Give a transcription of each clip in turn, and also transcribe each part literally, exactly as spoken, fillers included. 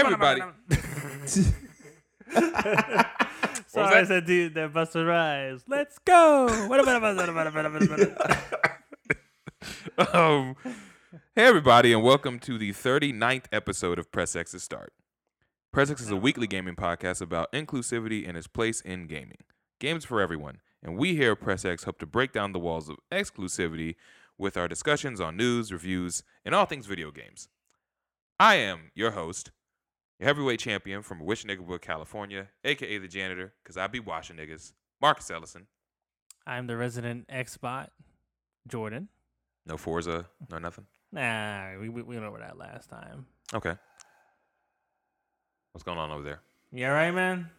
everybody. Sorry, I said dude, that Busta Rhymes. Let's go. um, hey, everybody, and welcome to the thirty-ninth episode of Press X's Start. Press X is a weekly gaming podcast about inclusivity and its place in gaming. Games for everyone, and we here at Press X hope to break down the walls of exclusivity with our discussions on news, reviews, and all things video games. I am your host, your heavyweight champion from Wishniggawood, California, a k a the janitor, because I be washing niggas, Marcus Ellison. I'm the resident X-Bot, Jordan. No Forza, no nothing? Nah, we, we went over that last time. Okay. What's going on over there? You all right, man?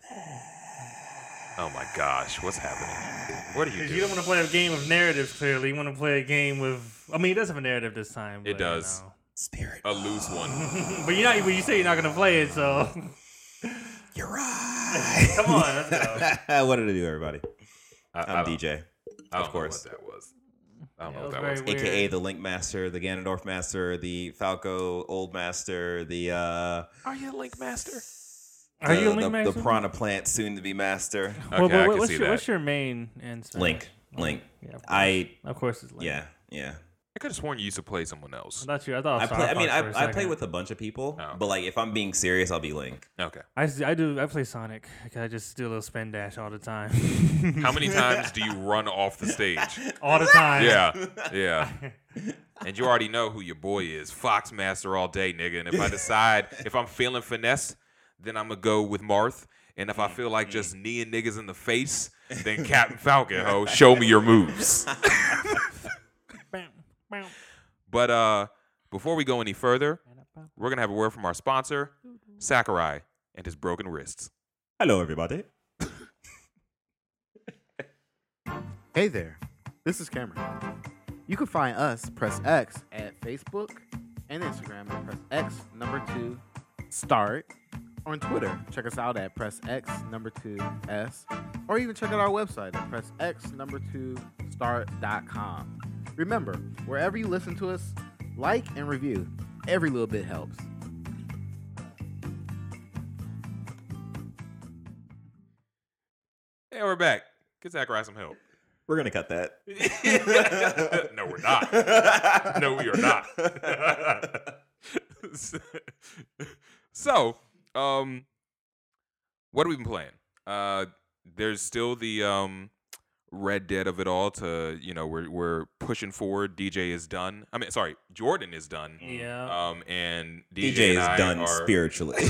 Oh my gosh, what's happening? What are you Because doing? you don't want to play a game of narratives, clearly. You want to play a game with... I mean, it does have a narrative this time. It but, does. You know. Spirit. A loose one. But you're not. But you say you're not going to play it, so... You're right. Come on, let's go. What did I do, everybody? I, I I'm don't- D J, I don't of course. know what that was. I don't Yeah, know it what that was was. very aka weird. the Link Master, the Ganondorf Master, the Falco Old Master, the uh, Are you a Link Master? Are the, you a Link the, Master? the Piranha Plant, soon to be Master. Okay, Well, but I what- can what's see your, that. What's your main answer? Link, Link. Yeah, of course. I Of course it's Link. yeah yeah. I could have sworn you used to play someone I else. thought you. I thought. I It was play. I Star mean, Fox for a I I play second. with a bunch of people, Oh, okay. but like if I'm being serious, I'll be Link. Okay. I, s- I do. I play Sonic. I just do a little spin dash all the time. How many times do you run off the stage? All the time. Yeah, yeah. And you already know who your boy is. Fox Master all day, nigga. And if I decide, if I'm feeling finesse, then I'm going to go with Marth. And if I feel like just kneeing niggas in the face, then Captain Falcon, ho, show me your moves. Bam, bam. But uh, before we go any further, we're going to have a word from our sponsor, Sakurai, and his broken wrists. Hello, everybody. Hey there, this is Cameron. You can find us, Press X, at Facebook and Instagram at Press X number two start. On Twitter, check us out at Press X number two S, or even check out our website at Press X number two start dot com. Remember, wherever you listen to us, like and review. Every little bit helps. Hey, we're back. Get Sakurai some help. We're gonna cut that. No, we're not. No, we are not. So, um, what have we been playing? Uh, there's still the um, Red Dead of it all. To you know, we're we're pushing forward. D J is done. I mean, sorry, Jordan is done. Yeah. Um, and D J, D J and is I done are, spiritually.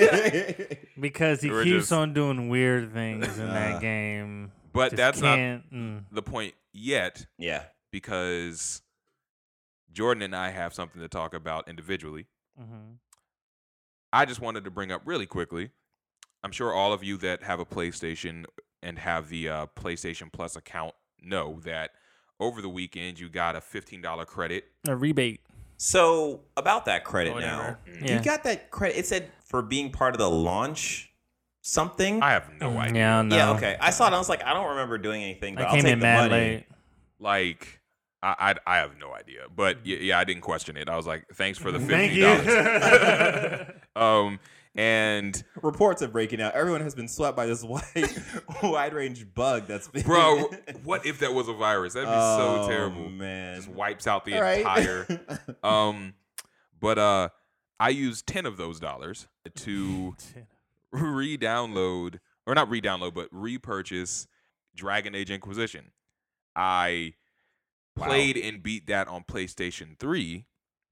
Because he We're keeps just- on doing weird things in Uh, that game. But Just that's not can't, mm. the point yet, Yeah. because Jordan and I have something to talk about individually. Mhm. I just wanted to bring up really quickly. I'm sure all of you that have a PlayStation and have the uh, PlayStation Plus account know that over the weekend you got a fifteen dollars credit. A rebate. So about that credit now, Whatever. Yeah. you got that credit. It said for being part of the launch something. I have no Mm, idea. Yeah, no. Yeah, okay. I saw it. I was like, I don't remember doing anything, but I I'll came take in the mad money. late. Like, I, I I have no idea. But yeah, yeah, I didn't question it. I was like, thanks for the Thank fifty dollars. you. um, and Reports are breaking out. Everyone has been swept by this wide, wide range bug that's been. bro, what if that was a virus? That'd be Oh, so terrible. man. Just wipes out the All right. entire. Um, but uh, I used ten of those dollars to re-download, or not re-download, but repurchase Dragon Age Inquisition. I Wow. played and beat that on PlayStation three,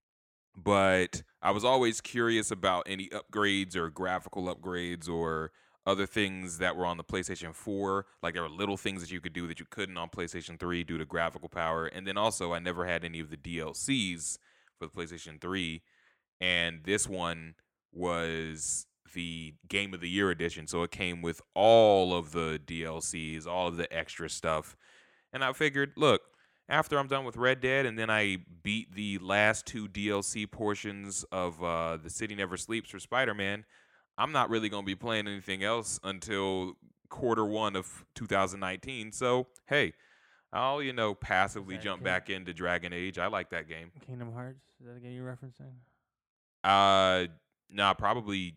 but I was always curious about any upgrades or graphical upgrades or other things that were on the PlayStation four. Like, there were little things that you could do that you couldn't on PlayStation three due to graphical power. And then also, I never had any of the D L Cs for the PlayStation three. And this one was the Game of the Year edition. So it came with all of the D L Cs, all of the extra stuff. And I figured, look, after I'm done with Red Dead and then I beat the last two D L C portions of uh, The City Never Sleeps for Spider-Man, I'm not really going to be playing anything else until quarter one of two thousand nineteen. So, hey, I'll, you know, passively Is that jump good? back into Dragon Age. I like that game. Kingdom Hearts. Is that a game you're referencing? Uh, nah, probably.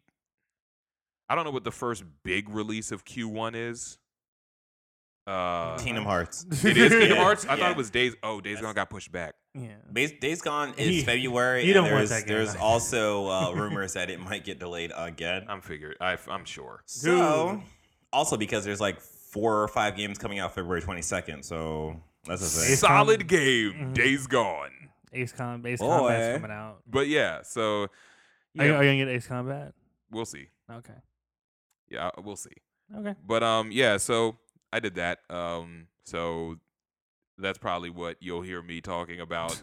I don't know what the first big release of Q one is. Uh, Kingdom Hearts. it is Kingdom Yeah, Hearts. I yeah. thought it was Days. Oh, Days Gone got pushed back. Yeah. Days, Days Gone is He- February, you and don't want there's that game. there's also uh, rumors that it might get delayed again. I'm figured. I, I'm sure. So, Dude. also because there's like four or five games coming out February twenty-second, so that's a thing. Ace Solid Com- game. Mhm. Days Gone. Ace Com Ace Boy. Combat's coming out. But yeah, so Are, yeah, you, are you gonna get Ace Combat? we'll see. Okay. Yeah, we'll see. Okay. But um, yeah. So I did that. Um, so that's probably what you'll hear me talking about.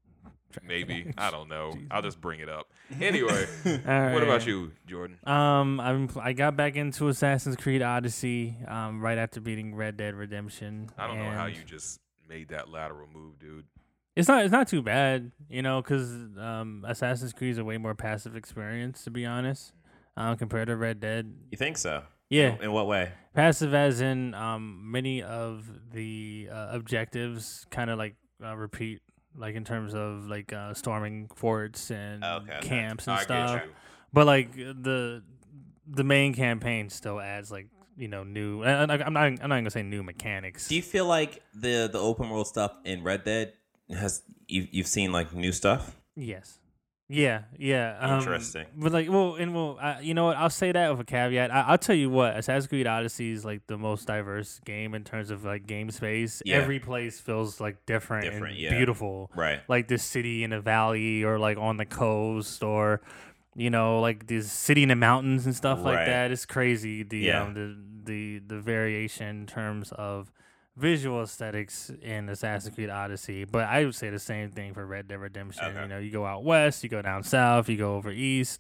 Maybe I don't know. Jesus. I'll just bring it up anyway. All right. What about you, Jordan? Um, I'm I got back into Assassin's Creed Odyssey um right after beating Red Dead Redemption. I don't know how and you just made that lateral move, dude. It's not it's not too bad, you know, because um Assassin's Creed is a way more passive experience, to be honest, um compared to Red Dead. You think so? Yeah, In what way? passive as in um many of the uh, objectives kind of like uh, repeat, like in terms of like uh, storming forts and Okay, okay. camps and I stuff. get you. But like the the main campaign still adds like, you know, new. I, I, I'm not I'm not gonna say new mechanics. Do you feel like the the open world stuff in Red Dead has you you've seen like new stuff? Yes. Yeah, yeah. Um, Interesting. But like, well, and well, uh, you know what? I'll say that with a caveat. I, I'll tell you what, Assassin's Creed Odyssey is like the most diverse game in terms of like game space. Yeah. Every place feels like different, Different, and yeah. beautiful. Right. Like this city in a valley, or like on the coast, or you know, like this city in the mountains and stuff like Right. that. It's crazy the Yeah. um, the the the variation in terms of visual aesthetics in Assassin's Creed Odyssey. But I would say the same thing for Red Dead Redemption. Okay. You know, you go out west, you go down south, you go over east.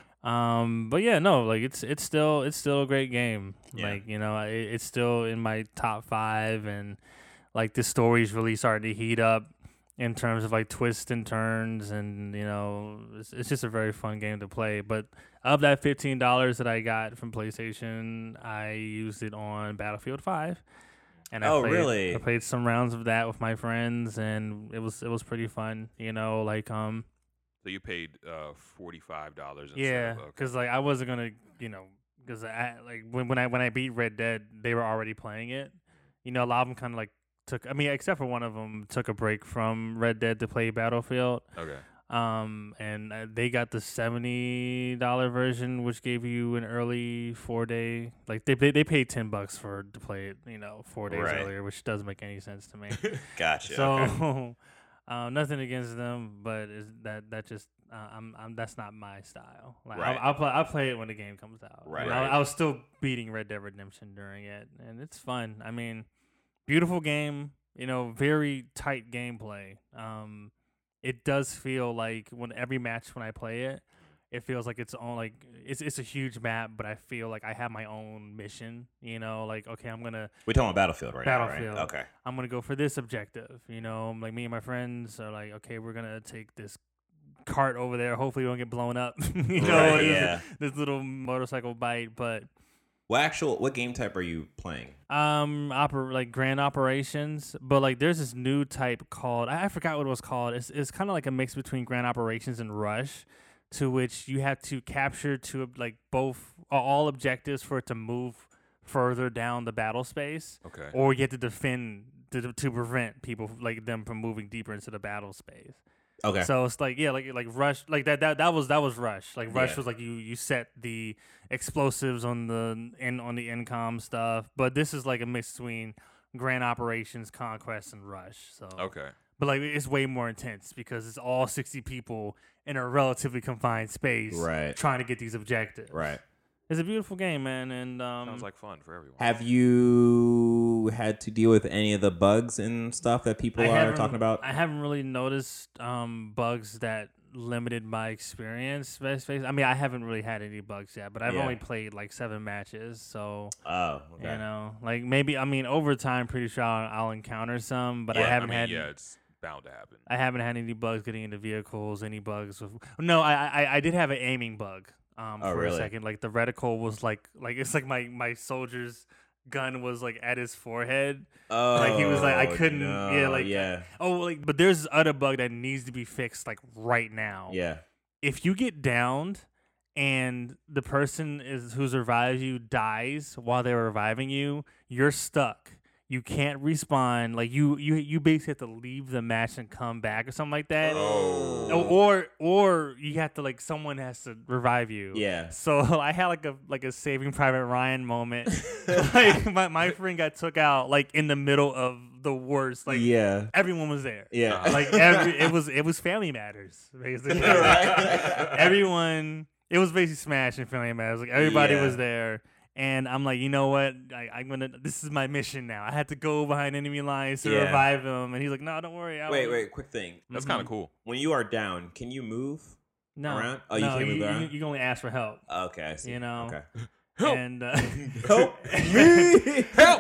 Um, but yeah, no, like it's it's still it's still a great game. Yeah. Like, you know, it, it's still in my top five, and like the story's really starting to heat up in terms of like twists and turns, and you know, it's, it's just a very fun game to play. But of that fifteen dollars that I got from PlayStation, I used it on Battlefield five. And I Oh, played, really? I played some rounds of that with my friends, and it was it was pretty fun. You know, like um, So you paid uh forty five dollars. yeah, Of, okay. because like I wasn't gonna, you know, because I like when when I when I beat Red Dead, they were already playing it. You know, a lot of them kind of like took. I mean, except for one of them, took a break from Red Dead to play Battlefield. Okay. Um, and uh, they got the seventy dollar version, which gave you an early four day. Like they they, they paid ten bucks for to play it, you know, four days Right. earlier, which doesn't make any sense to me. Gotcha. so, okay. um, nothing against them, but is that that just uh, I'm I'm that's not my style. Like Right. I'll, I'll play I'll play it when the game comes out. Right. And I, I was still beating Red Dead Redemption during it, and it's fun. I mean, beautiful game. You know, very tight gameplay. Um. It does feel like when every match when I play it, it feels like it's on like it's it's a huge map, but I feel like I have my own mission. You know, like okay, I'm gonna We're talking about Battlefield right Battlefield. now, right? Okay. I'm gonna go for this objective. You know, like me and my friends are like, okay, we're gonna take this cart over there. Hopefully, we don't get blown up. you know, Right, this, yeah. this little motorcycle bite, but. What actual what game type are you playing? Um, oper- like grand operations, but like there's this new type called I, I forgot what it was called. It's it's kind of like a mix between grand operations and rush, to which you have to capture to like both uh, all objectives for it to move further down the battle space, Okay. or you have to defend to to prevent people like them from moving deeper into the battle space. Okay. So it's like yeah, like like rush, like that that that was that was rush. Like rush Yeah. was like you you set the explosives on the in on the incom stuff, but this is like a mix between grand operations, conquest, and rush. So Okay. but like it's way more intense because it's all sixty people in a relatively confined space, Right. trying to get these objectives. Right. It's a beautiful game, man, and um, Sounds like fun for everyone. Have you had to deal with any of the bugs and stuff that people I are haven't- talking about? I haven't really noticed um, bugs that limited my experience. Best face. I mean, I haven't really had any bugs yet, but I've Yeah. only played like seven matches, so Oh, okay. you know, like maybe I mean over time, pretty sure I'll, I'll encounter some, but I Yeah, haven't mean, had. Yeah, it's bound to happen. I haven't had any bugs getting into vehicles. Any bugs with? No, I I, I did have an aiming bug. Um, Oh, for really? a second, like the reticle was like like it's like my my soldier's gun was like at his forehead. Oh, Like, he was like, I couldn't- no, yeah, like- yeah, Oh, like but there's this other bug that needs to be fixed like right now. yeah. If you get downed and the person is who survives you dies while they're reviving you, you're stuck. You can't respawn. Like you, you, you basically have to leave the match and come back or something like that. Oh. Or, or you have to like someone has to revive you. Yeah. So I had like a like a Saving Private Ryan moment. Like my, my friend got took out like in the middle of the worst. Like yeah. everyone was there. Yeah. Like every it was it was Family Matters basically. Everyone. It was basically Smash and Family Matters. Like everybody Yeah. was there. And I'm like, you know what? I, I'm gonna. This is my mission now. I had to go behind enemy lines to Yeah. revive him. And he's like, no, don't worry. I Wait, will." wait, quick thing. That's Mhm. kind of cool. When you are down, can you move No, around? Oh, you no, can't move you, around? You, you can only ask for help. Okay, I see. You know? Okay. Help. And uh, Help me! Help!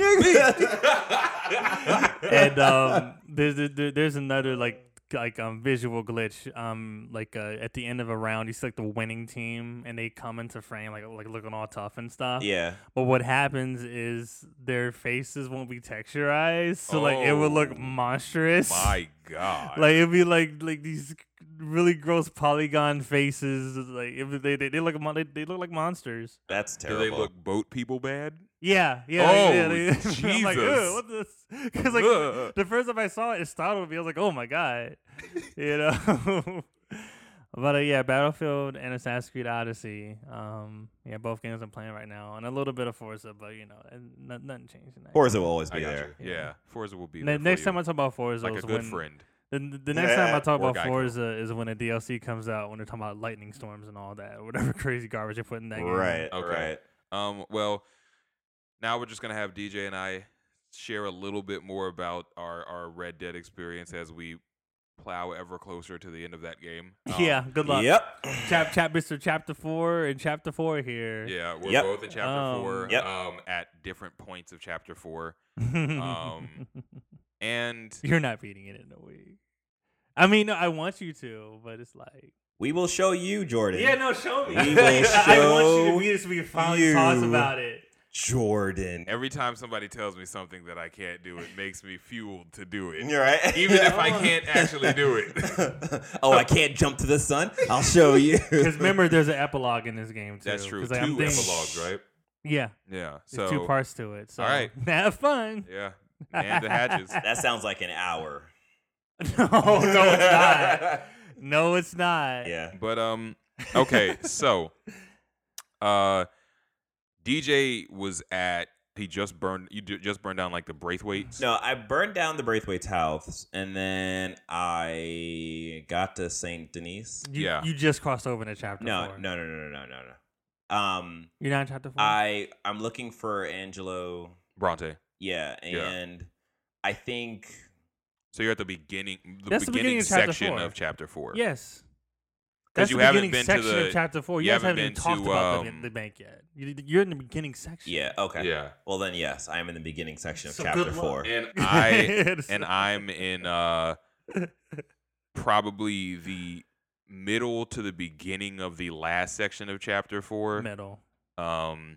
and um, there's there, there's another like like um visual glitch um like uh, at the end of a round you see like the winning team and they come into frame like like looking all tough and stuff. Yeah. But what happens is their faces won't be texturized, so like it would look Oh, monstrous. My God. Like it'd be like like these really gross polygon faces. Like if they they, they look mon- they, they look like monsters. That's Do terrible. they look boat people bad? Yeah, yeah. Oh, yeah, they, I'm like, Jesus. "Ugh, what this? Because like Ugh. the first time I saw it, it startled me. I was like, oh my god, you know. But uh, yeah, Battlefield and Assassin's Creed Odyssey. Um, yeah, both games I'm playing right now, and a little bit of Forza, but you know, and n- nothing changed in that. Forza will always I be got there. you. Yeah. Forza will be Ne- there. for next you. time I talk about Forza, like a is good when, friend. The, the next time I talk Or about Geico. Forza is when the D L C comes out, when they're talking about lightning storms and all that, or whatever crazy garbage they put in that game. Right. Okay. Right. Um, well, now we're just gonna have D J and I share a little bit more about our, our Red Dead experience as we plow ever closer to the end of that game. Um, Yeah, good luck. Yep. Chap, chap, Mister Chapter Four and Chapter Four here. Yeah, we're Yep. both in chapter Um, four. Yep. Um, at different points of chapter four, Um, and You're not beating it in a week. I mean, no, I want you to, but it's like, We will show you, Jordan. yeah, no, show me. We will I want you show to beat it so we can finally talk you. about it. Jordan. every time somebody tells me something that I can't do, it makes me fueled to do it, You're right. even if I can't actually do it. Oh, I can't jump to the sun? I'll show you. Because remember, there's an epilogue in this game too. That's true. 'Cause, Two like, I'm thinking- epilogues, right? Yeah, Yeah. there's So two parts to it. So all right. have fun. yeah, and the hatches. That sounds like an hour. No, no, it's not. No, it's not. Yeah. But um, okay, so uh, D J was at he just burned you ju- just burned down like the Braithwaites. No, I burned down the Braithwaite's house, and then I got to Saint Denis. You, Yeah. you just crossed over into chapter No, four. no, no, no, no, no, no, no. Um, You're not in chapter four? I I'm looking for Angelo. Bronte. Yeah, Yeah. and I think So you're at the beginning, the That's the beginning, beginning of chapter section four. of chapter four. Yes. 'Cause That's you the haven't beginning been to section the- of chapter four. You, you guys haven't haven't even been talked to, about the, um, the bank yet. You, you're in the beginning section. yeah. Okay. Yeah. Well, then yes, I am in the beginning section of So chapter good luck. four. And I It's- and I'm in uh probably the middle to the beginning of the last section of chapter four. Metal. Um,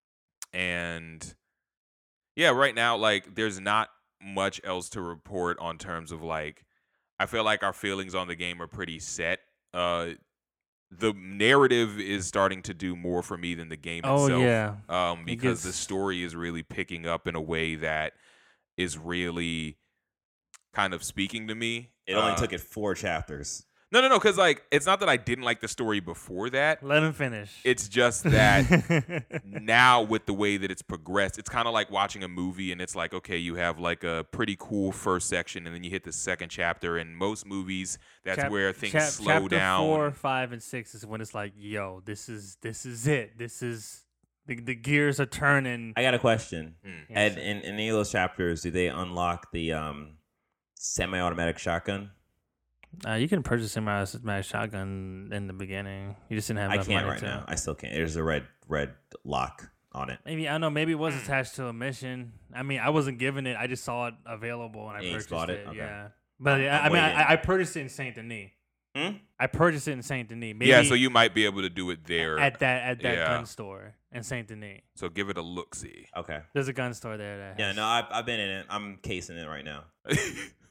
and yeah, right now, like, there's not much else to report on terms of like, I feel like our feelings on the game are pretty set. Uh, the narrative is starting to do more for me than the game Oh, itself. yeah. Um, It because the gets- story is really picking up in a way that is really kind of speaking to me. It only Uh, took it four chapters. No, no, no, because like it's not that I didn't like the story before that. Let him finish. It's just that now with the way that it's progressed, it's kind of like watching a movie and it's like, okay, you have like a pretty cool first section and then you hit the second chapter. And most movies, that's Chap- where things chap- slow chapter down. Four, five, and six is when it's like, yo, this is this is it. This is the, the gears are turning. I got a question. Hmm. Yes. And in, in any of those chapters, do they unlock the um, semi-automatic shotgun? Uh, you can purchase him as a shotgun in the beginning. You just didn't have I enough can't money right to. now. I still can't. There's a red red lock on it. Maybe I don't know. Maybe it was attached to a mission. I mean, I wasn't given it. I just saw it available and I And you just purchased bought it? it. Okay. Yeah, but I'm- yeah, I'm I mean, waiting. I, I purchased it in Saint Denis. Hmm? I purchased it in Saint Denis. Maybe Yeah, so you might be able to do it there. at that at that Yeah. gun store in Saint Denis. So give it a look see. Okay. There's a gun store there. That Yeah, has- no, I've, I've been in it. I'm casing it right now.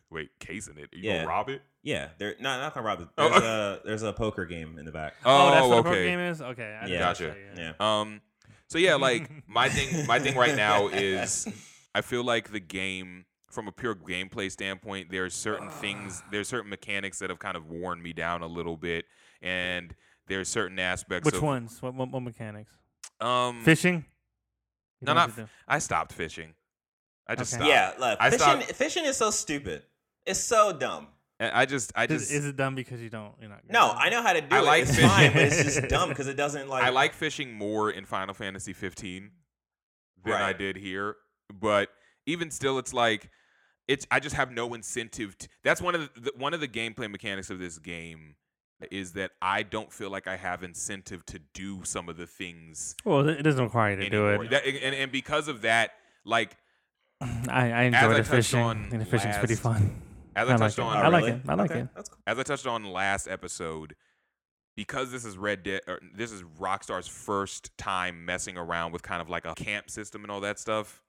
Wait, casing it? You Yeah. gonna rob it? Yeah, they're not not gonna rob it. Oh. There's a there's a poker game in the back. Oh, that's what the poker okay. game is. Okay, I didn't Yeah. Gotcha. say, Yeah. Um, so yeah, like my thing, my thing right now is I feel like the game, from a pure gameplay standpoint, there's certain things, there's certain mechanics that have kind of worn me down a little bit, and there's certain aspects. Which of, ones? What, what, what mechanics? Um, Fishing? You No, don't not. have to do- I stopped fishing. I just Okay. stopped. Yeah, look, I fishing stopped- fishing is so stupid. It's so dumb. And I just, I Is, just, is it done because you don't? You're not. good No, at it? I know how to do I it. like it's fishing. fine, but it's just dumb because it doesn't like. I like fishing more in Final Fantasy fifteen than I Right. did here. But even still, it's like it's. I just have no incentive. To, that's one of the, the one of the gameplay mechanics of this game is that I don't feel like I have incentive to do some of the things Well, it doesn't require you to anymore. do it. That, and, and because of that, like I, I As enjoy I the touched fishing. on I think the fishing's pretty last- fun. as I, I touched like it. on, I like really? it. I like Okay, it. That's cool. as I touched on last episode, because this is Red Dead, or this is Rockstar's first time messing around with kind of like a camp system and all that stuff.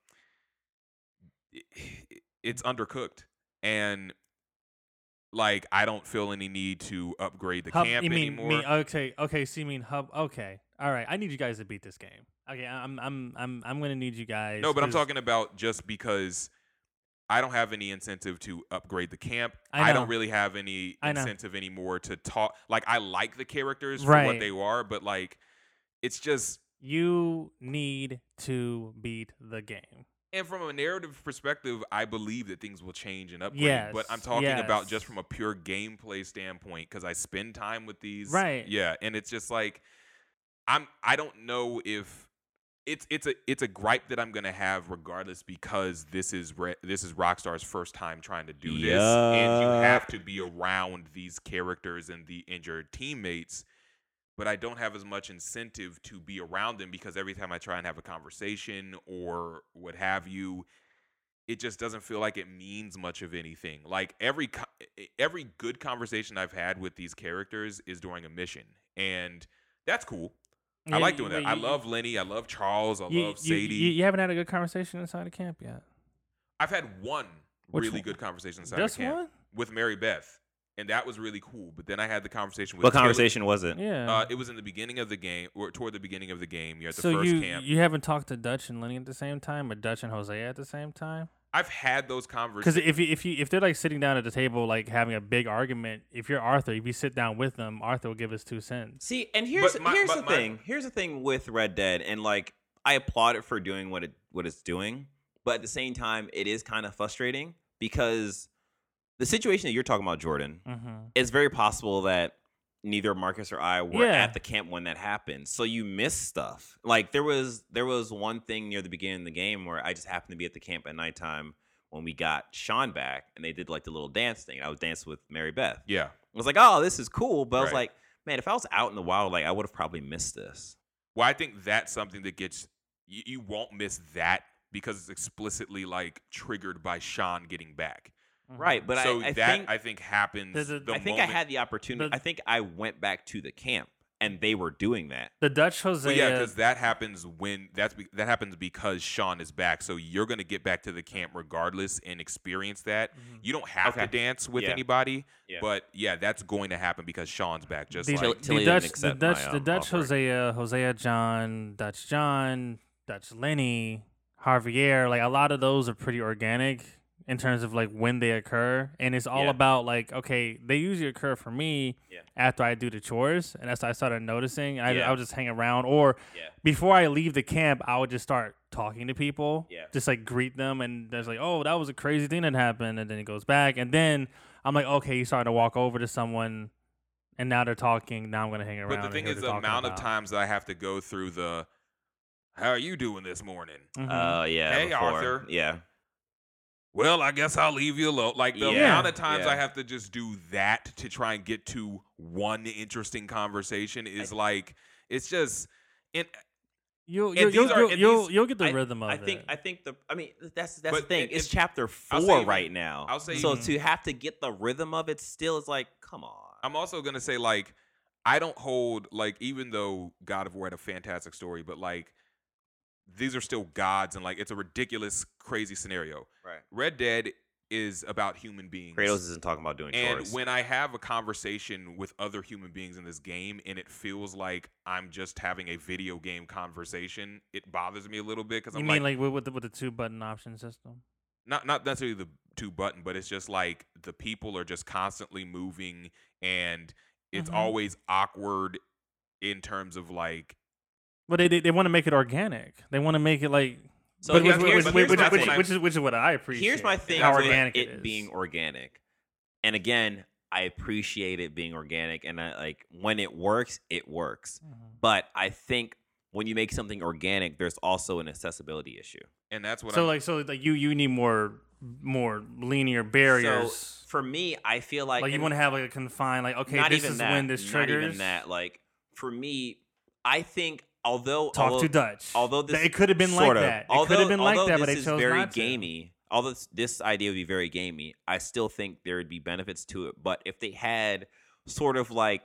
i- It's undercooked, and like I don't feel any need to upgrade the Hub, camp you mean, anymore. mean okay, okay, so you mean hub okay. All right. I need you guys to beat this game. Okay, I'm I'm I'm I'm gonna need you guys. no, but I'm 'cause talking about just because I don't have any incentive to upgrade the camp. I I, know. don't really have any I know. incentive anymore to talk. Like I like the characters for Right. what they are, but like it's just. you need to beat the game. And from a narrative perspective, I believe that things will change and upgrade. Yes, but I'm talking about yes. just from a pure gameplay standpoint because I spend time with these. Right. Yeah, and it's just like I'm. I don't know if it's it's a it's a gripe that I'm gonna have regardless because this is Re- this is Rockstar's first time trying to do this, and you have to be around these characters and the and your teammates. But I don't have as much incentive to be around them because every time I try and have a conversation or what have you, it just doesn't feel like it means much of anything. Like every co- every good conversation I've had with these characters is during a mission, and that's cool. I Yeah, like you- doing that. wait, I you- love Lenny. I love Charles. I you, love you, Sadie. You, you haven't had a good conversation inside of camp yet. I've had one Which really one? good conversation inside Just of camp one? with Mary Beth, and that was really cool. But then I had the conversation with What Taylor- conversation was it? Yeah. Uh, it was in the beginning of the game, or toward the beginning of the game. You're at the so first you camp. you haven't talked to Dutch and Lenny at the same time, or Dutch and Hosea at the same time? I've had those Because conversations. if you if you if they're like sitting down at the table like having a big argument, if you're Arthur, if you sit down with them, Arthur will give his two cents. See, and here's But my- here's but the my- thing. Here's the thing with Red Dead, and like I applaud it for doing what it what it's doing, but at the same time, it is kind of frustrating because the situation that you're talking about, Jordan, Mm-hmm. it's very possible that neither Marcus or I were Yeah. at the camp when that happened. So you miss stuff. Like there was there was one thing near the beginning of the game where I just happened to be at the camp at nighttime when we got Sean back and they did like the little dance thing. I was dancing with Mary Beth. yeah, I was like, oh, this is cool. But I was Right. like, man, if I was out in the wild, like I would have probably missed this. well, I think that's something that gets you, you won't miss that because it's explicitly like triggered by Sean getting back. Right. But so I, I that think I think happens. There's a- the I think moment, I had the opportunity. but- I think I went back to the camp and they were doing that. The Dutch Hosea. Well, yeah, because that happens when that's be, that happens because Sean is back. So you're gonna get back to the camp regardless and experience that. Mhm. You don't have Okay. to dance with Yeah. anybody, Yeah. but yeah, that's going to happen because Sean's back. Just the, like Till- the Tilly Dutch, didn't the accept Dutch, my, the um, Dutch offering. Hosea, Hosea John, Dutch John, Dutch Lenny, Javier, like a lot of those are pretty organic in terms of like when they occur, and it's all Yeah. about like okay, they usually occur for me Yeah. after I do the chores, and that's what I started noticing. I Yeah. I would just hang around, or Yeah. before I leave the camp, I would just start talking to people, Yeah. just like greet them, and there's like, oh, that was a crazy thing that happened, and then it goes back, and then I'm like, okay, you starting to walk over to someone, and now they're talking. Now I'm gonna hang around. But the and thing hear is, what the they're amount talking of about. times that I have to go through the, how are you doing this morning? Mhm. Uh, yeah. Hey, before. Arthur. Yeah. Well, I guess I'll leave you alone. Like the Yeah. amount of times Yeah. I have to just do that to try and get to one interesting conversation is like it's just. And you'll and you'll these you'll, are- you'll, and you'll, these- you'll get the I- rhythm of I it. think I think the I mean that's that's the But thing. it- It's it- chapter I'll say four even- right now. I'll say so even- to have to get the rhythm of it still is like, come on. I'm also gonna say like I don't hold like even though God of War had a fantastic story, but like these are still gods and like it's a ridiculous, crazy scenario. Right. Red Dead is about human beings. Kratos isn't talking about doing and chores. when I have a conversation with other human beings in this game and it feels like I'm just having a video game conversation, it bothers me a little bit because You I'm mean like, like with with the, with the two button option system? not not necessarily the two button, but it's just like the people are just constantly moving and it's Mhm. always awkward in terms of like. But they they, they want to make it organic. They want to make it like. So but here's- which, here's- which, here's which, my which, thing. which is which is what I appreciate. Here's my thing how with organic it, it is. being organic. And again, I appreciate it being organic, and I like when it works, it works. Mhm. But I think when you make something organic, there's also an accessibility issue. And that's what So I'm, like so like you you need more more linear barriers. So for me, I feel like like you and want to have like a confined like okay not this even is that, when this triggers. Not even that. Like for me, I think although Talk although, to Dutch. although this it could have been like sort of, that. It although, could have been like although that, but this they is chose very not to. gamey. Although this, this idea would be very gamey, I still think there would be benefits to it. But if they had sort of like,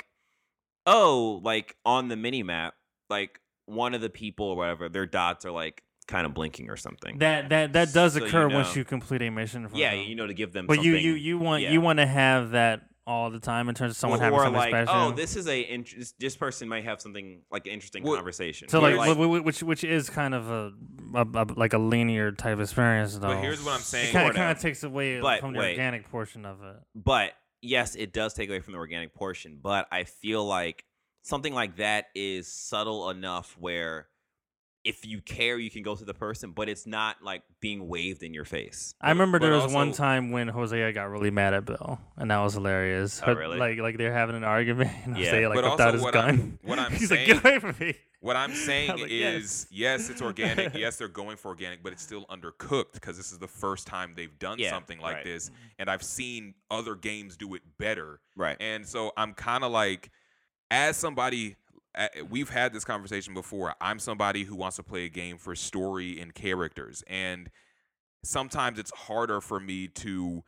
oh, like on the mini map, like one of the people or whatever, their dots are like kind of blinking or something. That that that does So you occur once know. you complete a mission. For yeah, them. you know, to give them. But you something, you you want yeah. you want to have that all the time in terms of someone or, having or something like, special. oh, this is a int- this, this person might have something like an interesting Well, conversation. so Or like, wh- wh- which which is kind of a, a, a like a linear type experience though. But here's what I'm saying. It kind of Sorta. kind of takes away But from the wait. organic portion of it. But yes, it does take away from the organic portion. But I feel like something like that is subtle enough where if you care, you can go to the person, but it's not like being waved in your face. I remember but there was one also- time when Hosea got really mad at Bill, and that was hilarious. Oh, really? Like like they're having an argument, and Yeah. Hosea like But whipped also out his what gun. I'm- what I'm He's saying- like, get away from me. What I'm saying was like, is, yes. it's organic. Yes, they're going for organic, but it's still undercooked because this is the first time they've done Yeah, something like right. this, and I've seen other games do it better. Right. And so I'm kind of like, as somebody, uh, we've had this conversation before. I'm somebody who wants to play a game for story and characters, and sometimes it's harder for me to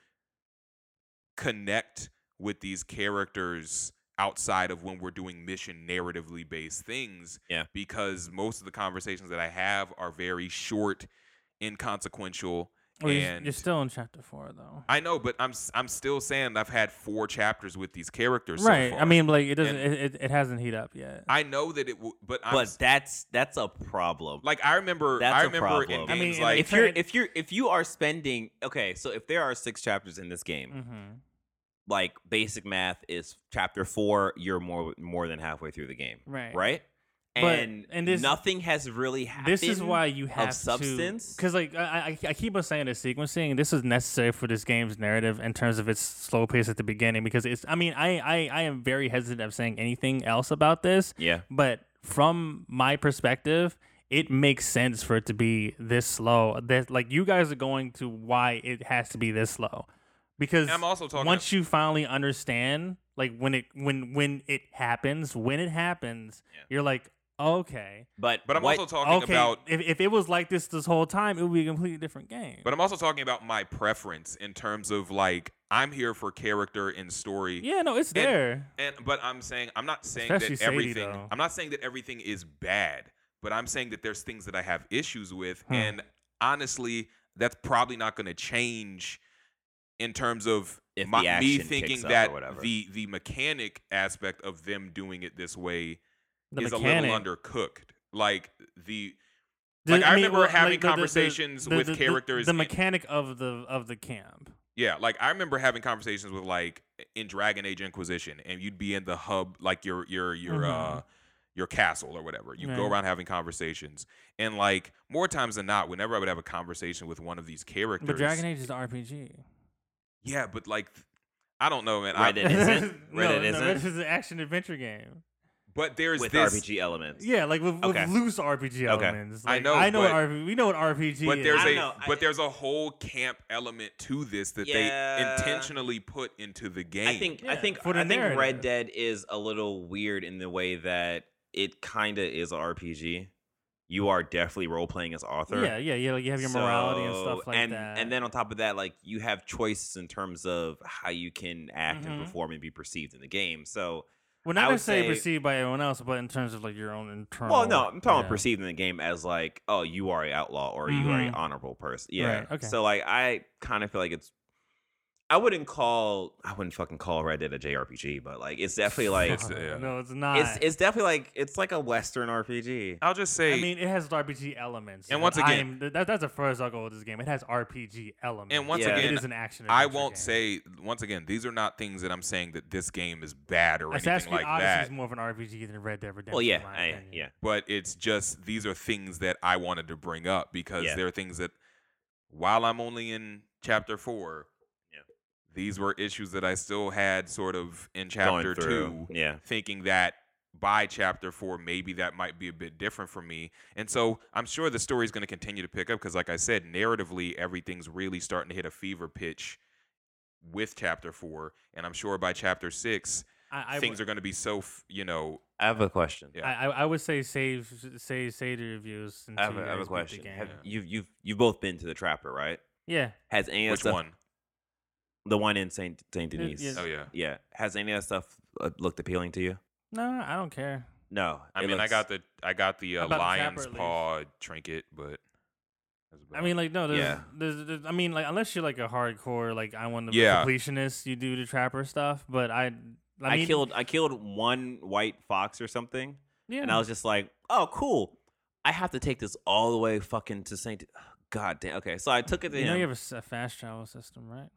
connect with these characters outside of when we're doing mission narratively based things. Yeah. Because most of the conversations that I have are very short, inconsequential. Well, you're, and you're still in chapter four though. I know, but I'm s- I'm still saying I've had four chapters with these characters. Right. So I far. mean, like it doesn't. And- It, it, it hasn't heat up yet. I know that it, w- but I'm But s- that's that's a problem. like I remember. That's I a remember in problem. games I mean, and like if you're if you're if you are spending okay, so if there are six chapters in this game, Mm-hmm. like basic math is chapter four, you're more more than halfway through the game, Right. right? But- And, and this- nothing has really happened. This is why you have substance? because like I, I I keep on saying the sequencing. This is necessary for this game's narrative in terms of its slow pace at the beginning because it's. I mean, I I, I am very hesitant of saying anything else about this. Yeah. But from my perspective, it makes sense for it to be this slow. That like you guys are going to why it has to be this slow, because I'm also talking. once you finally understand, like when it when when it happens, when it happens, Yeah. you're like, okay, But but I'm what- also talking okay. about. if if it was like this this whole time, it would be a completely different game. But I'm also talking about my preference in terms of like I'm here for character and story. yeah, no, it's there. And but I'm saying I'm not saying Especially that Sadie, everything. though. I'm not saying that everything is bad, but I'm saying that there's things that I have issues with, Hmm. and honestly, that's probably not going to change in terms of If my, the me action thinking picks up or that whatever. the the mechanic aspect of them doing it this way The is mechanic. a little undercooked. Like the The- like I, mean, remember well, having like, the- the- the- conversations the- with the- the- characters. The in- mechanic of the of the camp. Yeah, like I remember having conversations with like in Dragon Age Inquisition, and you'd be in the hub, like your your your Mhm. uh your castle or whatever. You would go Right. around having conversations, and like more times than not, whenever I would have a conversation with one of these characters, But Dragon Age is the R P G. yeah, but like I don't know, man. I, Red Dead isn't. no, Red Dead no, isn't. Red Dead is an action adventure game. But there's with this, R P G elements. Yeah, like with, with Okay. loose R P G Okay. elements. I Like, know, I know but- what R P G. We know what R P G but is. there's I a don't know, but I- there's a whole camp element to this that Yeah. they intentionally put into the game. I think I Yeah, think for the I think Red narrative. Dead is a little weird in the way that it kind of is an R P G. You are definitely role playing as Arthur. Yeah, yeah, yeah. Like you have your morality and stuff So- like and, that. And then on top of that, like you have choices in terms of how you can act Mhm. and perform and be perceived in the game. So, well, not I would necessarily say- perceived by everyone else, but in terms of like your own internal. well, no, I'm talking yeah. about perceived in the game as like, oh, you are an outlaw or you are an Mhm. honorable person. Yeah. Right, okay. So like, I kind of feel like it's I wouldn't call I wouldn't fucking call Red Dead a J R P G, but like it's definitely like It's, yeah. No, it's not. it's it's definitely like it's like a Western R P G. I'll just say, I mean, it has R P G elements. And once I again- am- that, that's the first I'll go with this game. It has R P G elements. and once Yeah. again, it is an action. I adventure won't game. say once again, these are not things that I'm saying that this game is bad or Assassin's anything Creed like Odyssey that. is more of an R P G than Red Dead Redemption. Well, yeah, in my I, opinion. yeah. But it's just these are things that I wanted to bring up because Yeah. there are things that while I'm only in chapter four, Yeah. these were issues that I still had sort of in Going chapter through, two, yeah. thinking that by chapter four, maybe that might be a bit different for me. And so I'm sure the story is going to continue to pick up because, like I said, narratively, everything's really starting to hit a fever pitch with chapter four. And I'm sure by chapter six, I, I, things w- are going to be so, f- you know, I have a question. Yeah. I, I I would say save save save the reviews. I have, until a, you I have a guys beat the question. game. Have, Yeah. you've you've you've both been to the Trapper, right? Yeah. Has any of that which stuff, one? the one in Saint Saint Uh, Denis? yeah. Oh, yeah. Yeah. Has any of that stuff uh, looked appealing to you? No, I don't care. No. I it mean, I looks- got the I got the uh, About the lion's Trapper, at paw trinket, but that's I about mean, like no, there's, Yeah. there's, there's, I mean, like unless you're like a hardcore, like I want to Yeah. completionist, you do the trapper stuff. But I, I, I, mean, killed I killed one white fox or something, yeah. and I was just like, oh, cool. I have to take this all the way fucking to Saint. God damn. Okay, so I took it to you know him. you have a s- a, fast travel system, right?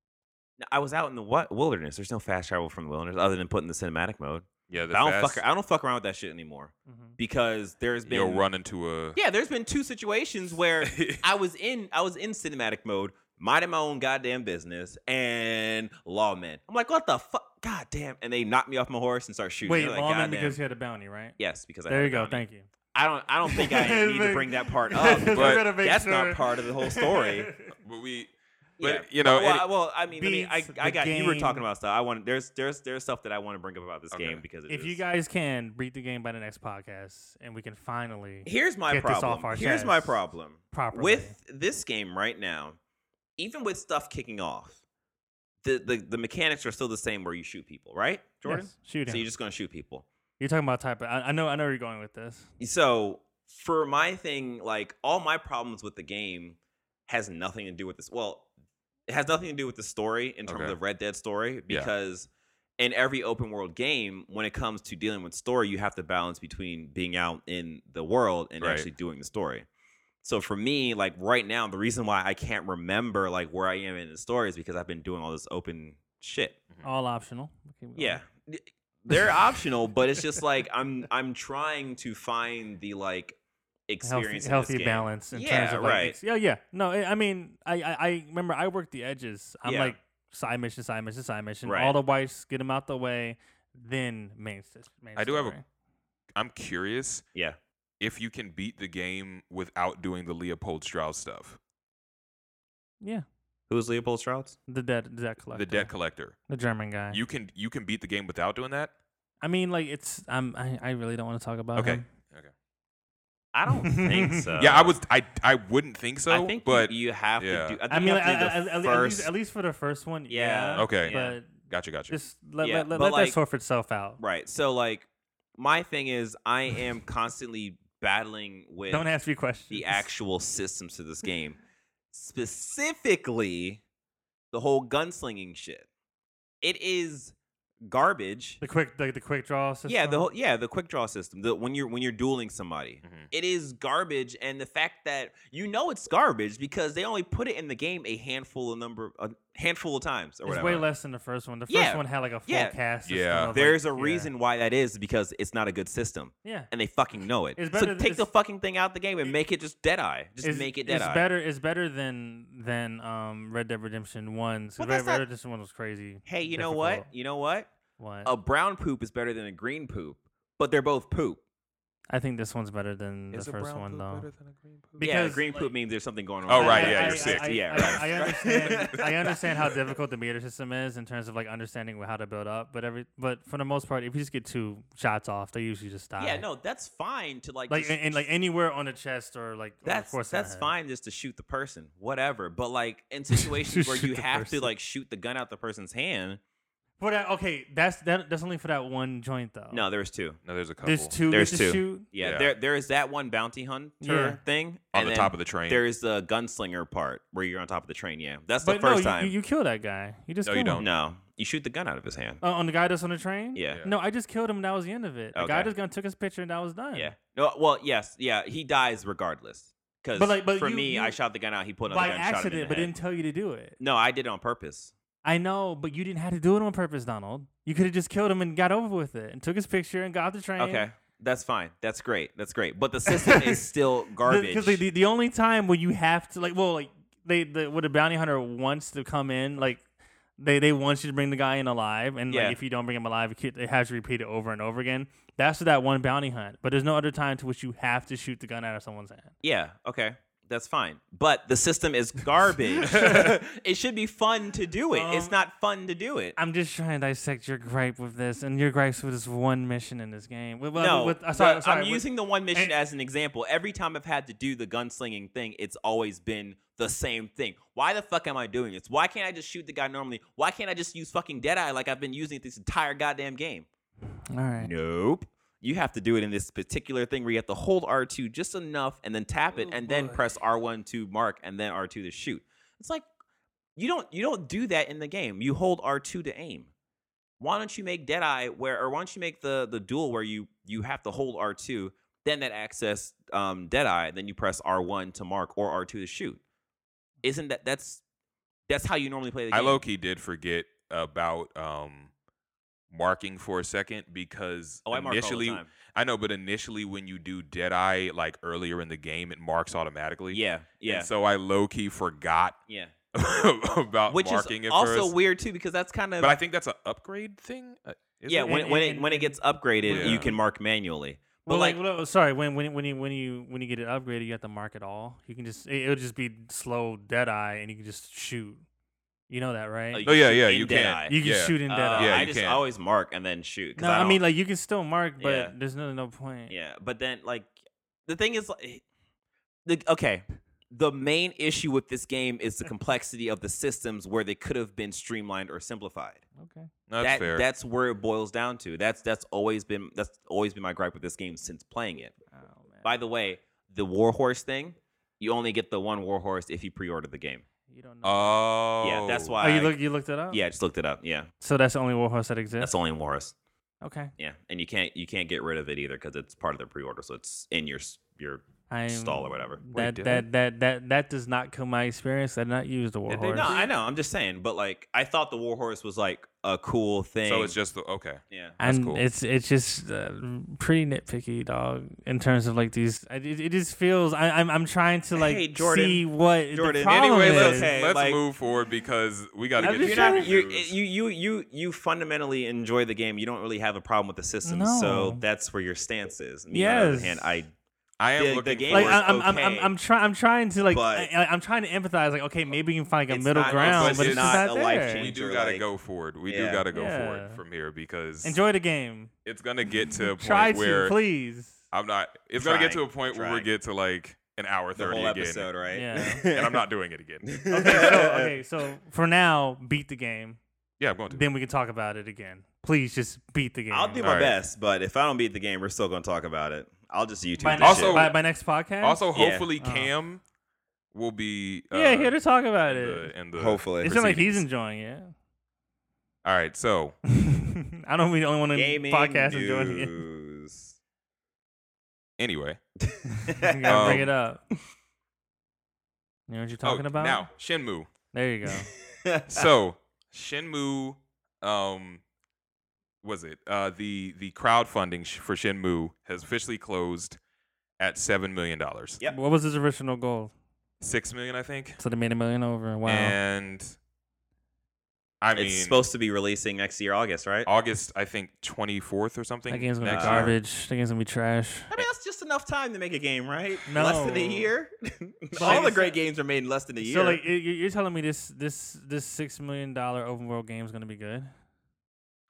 I was out in the what wilderness. There's no fast travel from the wilderness other than putting the cinematic mode. yeah. The But I don't fast, fuck. I don't fuck around with that shit anymore Mm-hmm. because there's been you'll run into a yeah. There's been two situations where I was in I was in cinematic mode, minding my own goddamn business, and lawmen. I'm like, what the fuck? God damn! And they knocked me off my horse and start shooting. Wait, I'm like, lawman "Goddamn." because you had a bounty, right? yes, because I There had you a go. bounty. Thank you. I don't. I don't think I need to bring that part up, I but gotta make that's sure. not part of the whole story. but we but Yeah. you know well, any- I- well, I mean, I mean, I, beats I the got you were game. talking about stuff. I want there's there's there's stuff that I want to bring up about this Okay. game because it If you is- guys can beat the game by the next podcast, and we can finally Here's my get this problem. off our Here's my chest problem properly with this game right now. Even with stuff kicking off, the, the the mechanics are still the same where you shoot people, right, Jordan? Yes, shoot him. So you're just gonna shoot people. You're talking about type. Of, I, I know. I know where you're going with this. So for my thing, like all my problems with the game has nothing to do with this. Well, it has nothing to do with the story in terms Okay. of Red Dead story Yeah. because in every open world game, when it comes to dealing with story, you have to balance between being out in the world and Right. actually doing the story. So for me, like right now, the reason why I can't remember like where I am in the story is because I've been doing all this open shit. All optional. Okay, we- Yeah. They're optional, but it's just like I'm I'm trying to find the like healthy, experience in healthy this game. balance in Yeah, terms of like, right. ex- yeah, yeah. No, I I mean, I, I, I remember I worked the edges. I'm Yeah. like side mission, side mission, side mission. Right. All the whites, get them out the way, then main. sys- main I do have a- story. I'm curious Yeah. if you can beat the game without doing the Leopold Strauss stuff, Yeah, Who's Leopold Strauss? the debt, the debt collector, the debt collector. the German guy. You can you can beat the game without doing that. I mean, like it's. I'm. I, I really don't want to talk about Okay. him. Okay. I don't think so. Yeah, I was I I wouldn't think so. I think but you, you have yeah. to do. I, think I mean, you like, have to do at, the at- at first. least, at least for the first one. Yeah. Yeah. Okay. Yeah. But gotcha, gotcha. just let Yeah, let, let, but let like- that sort itself out. Right. So like, my thing is, I am constantly battling with Don't ask me questions. the actual systems to this game, specifically the whole gunslinging shit. It is garbage. the quick the, the quick draw system. Yeah, the whole yeah, the quick draw system. The when you're when you're dueling somebody. Mhm. It is garbage, and the fact that you know it's garbage because they only put it in the game a handful of number a handful of times or It's whatever. way less than the first one. The first Yeah. one had like a full Yeah. cast. System Yeah. of, like- There's a yeah. reason why that is because it's not a good system, Yeah. and they fucking know it. It's So better- take the it's- fucking thing out the game and make it just Deadeye. Just It's, make it it's Deadeye. better. It's better than than um Red Dead Redemption One. Well, Red, that's Red not- Dead Redemption One was crazy. Hey, you know what? difficult. You know what? What? A brown poop is better than a green poop, but they're both poop. I think this one's better than Is the a first brown one poop though. better than a green poop? yeah, Because, green like- poop means there's something going on. Oh, with right, it. yeah, I, you're I, sick. I, yeah, I, right. I understand. I understand how difficult the meter system is in terms of like understanding how to build up, but every but for the most part, if you just get two shots off, they usually just die. Yeah, no, that's fine to like like just- and, and like anywhere on the chest or like or, of That's course, on the that's head. fine just to shoot the person, whatever. But like in situations where Shoot you the have person. to like shoot the gun out the person's hand, For that, okay, that's that, that's only for that one joint though. No, there's two. No, there's a couple. there's two. There's you get to two. Shoot. Yeah, Yeah. there there is that one bounty hunter Yeah. thing on and the then top of the train. There is the gunslinger part where you're on top of the train. Yeah, that's But the first no, time. you, you kill that guy. You just No, kill you him. don't. No, you shoot the gun out of his hand. Uh, on the guy that's on the train. Yeah. Yeah. No, I just killed him. and That was the end of it. The guy Okay. just gonna took his picture and that was done. Yeah. No. Well, yes. Yeah. He dies regardless. Because But, like, but for you- me, you- I shot the gun out. He put another By gun, shot him in accident, the but head. didn't tell you to do it. No, I did it on purpose. I know, but you didn't have to do it on purpose, Donald. You could have just killed him and got over with it and took his picture and got off the train. Okay, that's fine. That's great. That's great. But the system is still garbage. Because the, the, the only time when you have to, like, well, like, they, the, when a bounty hunter wants to come in, like, they, they want you to bring the guy in alive. And, Yeah. like, if you don't bring him alive, it has to repeat it over and over again. That's for that one bounty hunt. But there's no other time to which you have to shoot the gun out of someone's hand. Yeah, okay. That's fine. But the system is garbage. It should be fun to do it. it's Um, not fun to do it. I'm just trying to dissect your gripe with this and your gripes with this one mission in this game. With, no, with, uh, sorry, but sorry, I'm with- using the one mission and- as an example. Every time I've had to do the gunslinging thing, it's always been the same thing. Why the fuck am I doing this? Why can't I just shoot the guy normally? Why can't I just use fucking Deadeye like I've been using it this entire goddamn game? All right. Nope. You have to do it in this particular thing where you have to hold R two just enough and then tap it Oh, and then boy. press R one to mark and then R two to shoot. It's like you don't you don't do that in the game. You hold R two to aim. Why don't you make Deadeye where or why don't you make the the duel where you you have to hold R two, then that access um Deadeye, then you press R one to mark or R two to shoot. Isn't that that's that's how you normally play the game? I low key did forget about um marking for a second because Oh, I mark all the initially time. I know, but initially when you do Deadeye like earlier in the game, it marks automatically. Yeah, yeah. And so I low key forgot yeah. about Which marking is it also first. weird too because that's kind of But I think that's an upgrade thing. Uh, is yeah, it? when And- when and- it when it and- gets upgraded, Yeah. you can mark manually. But Well, like, like, well, sorry, when when when you when you when you get it upgraded, you have to mark it all. You can just it, it'll just be slow Deadeye, and you can just shoot. You know that, right? oh, you Oh, can yeah, shoot yeah, in you Deadeye. can. you can yeah. shoot in Uh, Deadeye. Yeah, I you just can. always mark and then shoot. 'cause no, I, don't- mean like you can still mark, but Yeah. there's no no point. yeah, but then like the thing is, like, the okay, the main issue with this game is the complexity of the systems where they could have been streamlined or simplified. Okay. That's that, fair. That's where it boils down to. That's that's always been that's always been my gripe with this game since playing it. Oh man. By the way, the Warhorse thing, you only get the one Warhorse if you pre-order the game. You don't know. oh, Yeah, that's why. oh, you I- look you looked it up. Yeah, I just looked it up. Yeah, So that's the only Warhorse that exists. that's the only Warhorse. Okay. Yeah, and you can't you can't get rid of it either because it's part of the pre-order, so it's in your s- your I'm, stall or whatever. Wait, That did that, that that that does not kill my experience. I did not use the Did they Warhorse. No, I know. I'm just saying, but like I thought the Warhorse was like a cool thing. So it's just the okay. yeah. That's and cool. it's it's just uh, pretty nitpicky, dog. In terms of like these, it, it just feels. I, I'm I'm trying to like Hey, Jordan. see what Jordan, the problem Anyway, is. let's okay, let's like- move forward because we got to I'm get just to You're trying not, the you, news. you you you you fundamentally enjoy the game. You don't really have a problem with the system, No. so that's where your stance is. Me, on the other Yes. hand, I I am the- the looking game like was forward. I, I'm, I'm, I'm, okay, I'm trying. I'm trying to like. but- I, I'm trying to empathize. Like, okay, maybe you can find like a It's middle not- ground, but but it's it's not just a not life there. change. we do or, got to like- go forward. We Yeah. do got to go Yeah. forward from here because Enjoy the game. it's gonna get to a point Try to, where please. I'm not. It's gonna get to a Trying, point where we trying. get to like an hour the thirty whole again, episode, right? Yeah. and I'm not doing it again. Okay, so okay, so for now, beat the game. Yeah, I'm going to. Then we can talk about it again. Please just beat the game. I'll do my Alright. best, but if I don't beat the game, we're still gonna talk about it. I'll just YouTube by this next, Also- shit. by, by next podcast. Also, Yeah. hopefully Oh. Cam will be. Uh, yeah, here to talk about in it. the, in the Hopefully. It sounds like he's proceedings. enjoying it. All right, so I don't be the only one in Gaming podcast enjoying it. news. anyway, You gotta bring Um, it up. You know what you're talking oh, about? now Shenmue. There you go. So Shenmue, um, was it uh the the crowdfunding sh- for Shenmue has officially closed at seven million dollars. Yep. What was his original goal? Six million, I think. So they made a million over. Wow. And I mean, It's supposed to be releasing next year, August, right? August, I think twenty fourth or something. that game's gonna be next year. garbage. That game's gonna be trash. I mean, that's just enough time to make a game, right? No. Less than a year. All like- the great games are made in less than a year. So like, y- y- you're telling me this this this six million dollar open world game is gonna be good?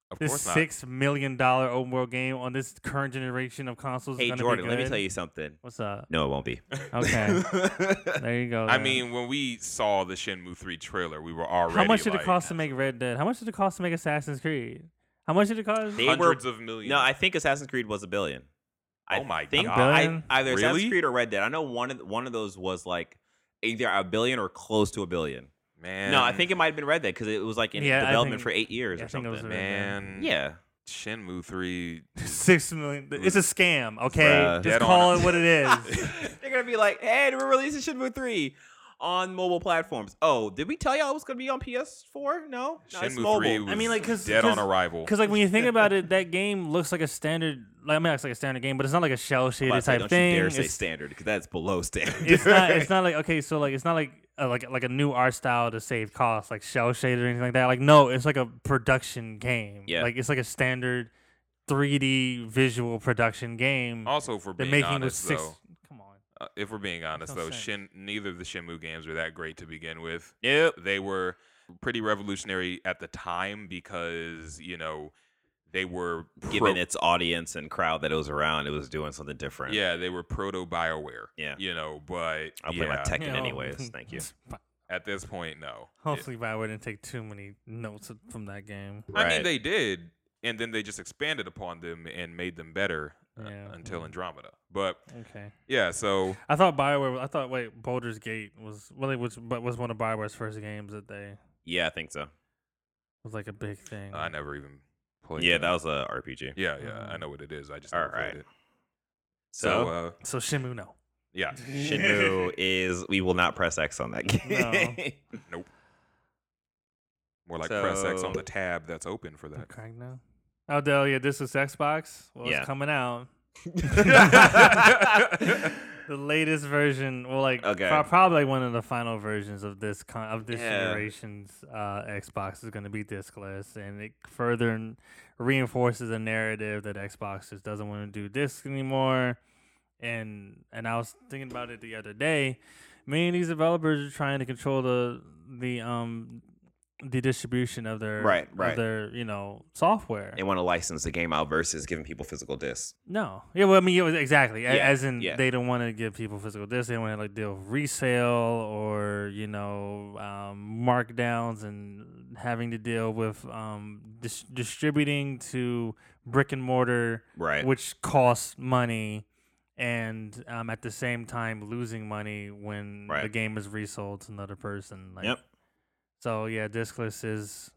Of This course not. six million dollar open world game on this current generation of consoles. Hey is gonna Jordan, be let me good? tell you something. What's up? No, it won't be. Okay. There you go. I then. mean, when we saw the Shenmue three trailer, we were already how much did like, it cost to make Red Dead? How much did it cost to make Assassin's Creed? How much did it cost? They were- hundreds of millions. No, I think Assassin's Creed was a billion. I Oh my think God. I, Billion? either Assassin's Really? Creed or Red Dead. I know one of one of those was like either a billion or close to a billion. man. No, I think it might have been Red Dead because it was like in Yeah, I development think- for eight years yeah, I or think it was something. Red Dead. man. Yeah. Shenmue three. Six million. It's a scam. Okay, Bruh. just Dead call on it what it is. They're gonna be like, "Hey, we're releasing Shenmue three on mobile platforms." Oh, did we tell y'all it was gonna be on P S four? No, no, it's Shenmue mobile. three was I mean, like, 'cause- dead 'cause- on arrival. Because like when you think about it, that game looks like a standard. Like, I mean, it's like a standard game, but it's not like a shell I'm about shaded to say, type don't thing. you dare say It's, standard because that's below standard. it's not. It's not like okay. So like, it's not like uh, like like a new art style to save costs, like shell shaded or anything like that. Like, no, it's like a production game. Yeah. Like it's like a standard three D visual production game. Also, for They're being making with honest, six. though, Come on. uh, if we're being honest, no though, sense. Shin, neither of the Shenmue games were that great to begin with. Yep. They were pretty revolutionary at the time because you know they were pro- Given its audience and crowd that it was around, it was doing something different. yeah, they were proto BioWare. Yeah. you know, but I'll play my yeah, Tekken You know, anyways. Thank you. at this point, no. Hopefully, Bioware didn't take too many notes from that game. I mean, Right. they did, and then they just expanded upon them and made them better uh, Yeah. until Andromeda. But Okay. yeah, so I thought Bioware. I thought wait, Baldur's Gate was well, it was but was one of Bioware's first games that they Yeah, I think so. was like a big thing. I never even played. Yeah, them. that was a R P G. Yeah, yeah, I Mhm. know what it is. I just All never played right. it. So, So, uh, So Shenmue, no. yeah, Shenmue is we will not press X on that game. No. more like press X on So- the tab that's open for that. Okay, no. Oh, Dell, yeah, this is Xbox. Well, Yeah. it's coming out. The latest version, well, like Okay. pro- probably one of the final versions of this con- of this Yeah. generation's uh, Xbox is going to be discless, and it further n- reinforces a narrative that Xbox just doesn't want to do disc anymore. And and I was thinking about it the other day. Many of these developers are trying to control the the um the distribution of their Right, of right. their you know software. They want to license the game out versus giving people physical discs. No. Yeah, well, I mean, it was exactly. a- Yeah, As in, yeah. they don't want to give people physical discs. They want to like deal with resale or you know um, markdowns and having to deal with um, dis- distributing to brick and mortar, Right. which costs money, and um, at the same time losing money when the Right. game is resold to another person. Like, Yep. So yeah, discless is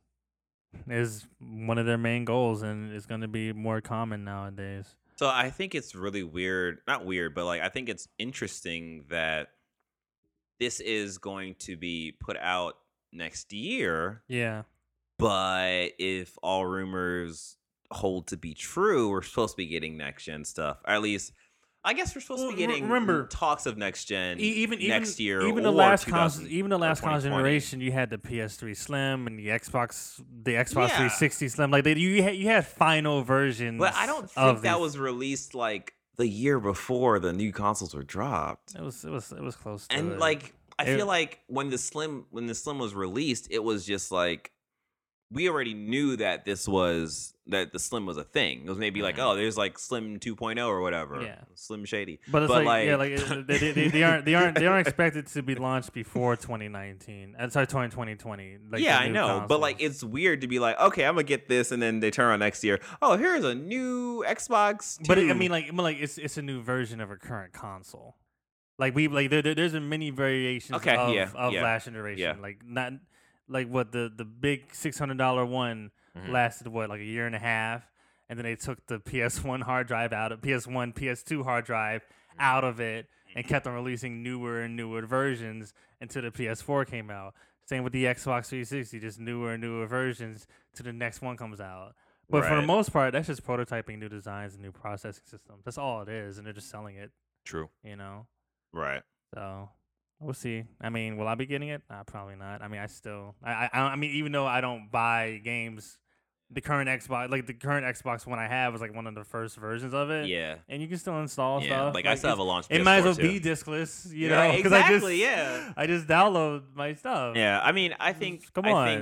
is one of their main goals, and it's going to be more common nowadays. So I think it's really weird, not weird, but like I think it's interesting that this is going to be put out next year, Yeah. but if all rumors hold to be true, we're supposed to be getting next gen stuff. Or at least I guess we're supposed Well, to be re- getting remember, talks of next gen E- even next even, year. even or the last two cons- thousand even the or last console twenty twenty. generation, you had the P S three Slim and the Xbox, the Xbox Yeah. three sixty Slim. Like they, you had, you had final versions. But I don't of think that these. was released like the year before the new consoles were dropped. It was it was it was close to And it. like I It- feel like when the slim when the slim was released, it was just like we already knew that this was that the slim was a thing. It was maybe like, Mhm. oh, there's like Slim two point oh or whatever. Yeah. Slim Shady. But it's but, like, yeah, like- like it- they, they, they, they aren't they aren't they aren't expected to be launched before twenty nineteen. I'm sorry, twenty twenty twenty. Like yeah, the I new know. But like consoles. it's weird to be like, okay, I'm gonna get this and then they turn on next year. Oh, here's a new Xbox. But it, I two. mean, like, I mean, like it's it's a new version of a current console. Like we like there, there there's been many variations Okay, of, yeah, of yeah, last generation. yeah. Like not like what the the big six hundred dollar one Mhm. lasted what like a year and a half, and then they took the P S one hard drive out of P S one P S two hard drive out of it and kept on releasing newer and newer versions until the P S four came out. Same with the Xbox three sixty, just newer and newer versions till the next one comes out. But for the Right. most part, that's just prototyping new designs and new processing systems. That's all it is, and they're just selling it, True. you know. right. So we'll see. I mean, will I be getting it? Nah, probably not. I mean, I still, I, I, I mean, even though I don't buy games, the current Xbox, like the current Xbox one I have was like one of the first versions of it. Yeah. And you can still install Yeah. stuff. Like, I still have a launch. It might as well P S four be too. discless, you Yeah, know? 'cause I just, exactly, yeah. I just download my stuff. Yeah, I mean, I think Come I on. think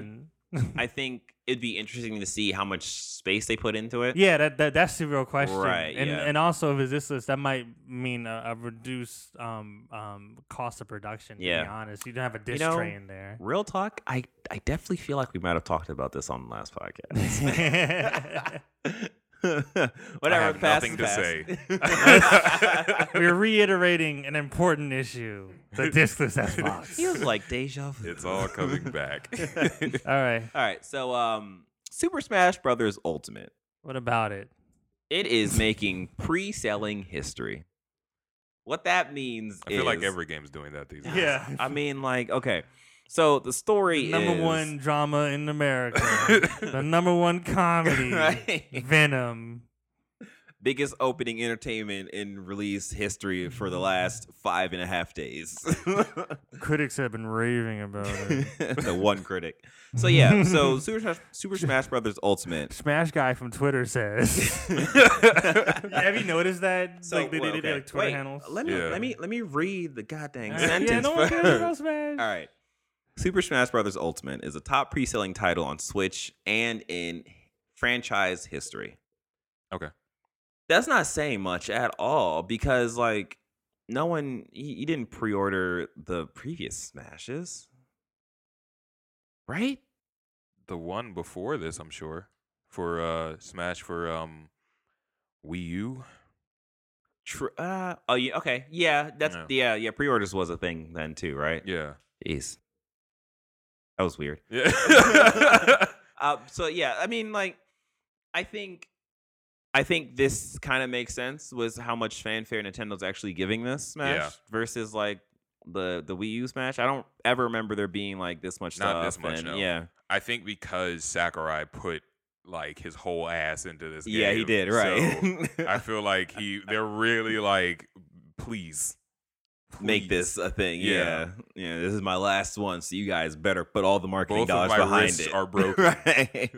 I think it'd be interesting to see how much space they put into it. Yeah, that, that that's the real question. Right, And yeah. and also if it's this list, that might mean a, a reduced um um cost of production. To Yeah. be honest, you don't have a disc know, tray in there. Real talk, I, I definitely feel like we might have talked about this on the last podcast. Whatever, I have past nothing is to past. say. We're reiterating an important issue: the discless Xbox. Feels like deja vu. It's all coming back. All right, All right, so um, Super Smash Brothers Ultimate. what about it? It is making pre-selling history. What that means I feel is, like every game's doing that these days. Yeah. I mean, like, okay, so the story Number is one drama in America. The number one comedy. Right. Venom. biggest opening entertainment in release history for the last five and a half days. Critics have been raving about it. The one critic. So yeah, so Super Smash, Super Smash Brothers Ultimate. Smash guy from Twitter says. Have you noticed that? So, like they well, did okay. like Twitter Wait, handles. Let me Yeah. let me let me read the goddamn Uh, sentence yeah, no one cares about first. Smash. All right. Super Smash Brothers Ultimate is a top pre-selling title on Switch and in franchise history. Okay. That's not saying much at all because, like, no one you, you didn't pre-order the previous Smashes, right? The one before this, I'm sure, for uh Smash for um Wii U. Tr- uh, oh yeah, okay, yeah, that's Yeah. yeah, yeah. Pre-orders was a thing then too, right? Yeah. Jeez, that was weird. Yeah. Uh, so yeah, I mean, like, I think, I think this kind of makes sense with how much fanfare Nintendo's actually giving this Smash Yeah. versus like the the Wii U Smash. I don't ever remember there being like this much Not stuff. this much, and, no. Yeah, I think because Sakurai put like his whole ass into this game. yeah, he did, right. So I feel like he they're really like, please, Make please. this a thing. Yeah. Yeah. yeah, This is my last one, so you guys better put all the marketing Both of dollars my behind wrists it. are broken. Right.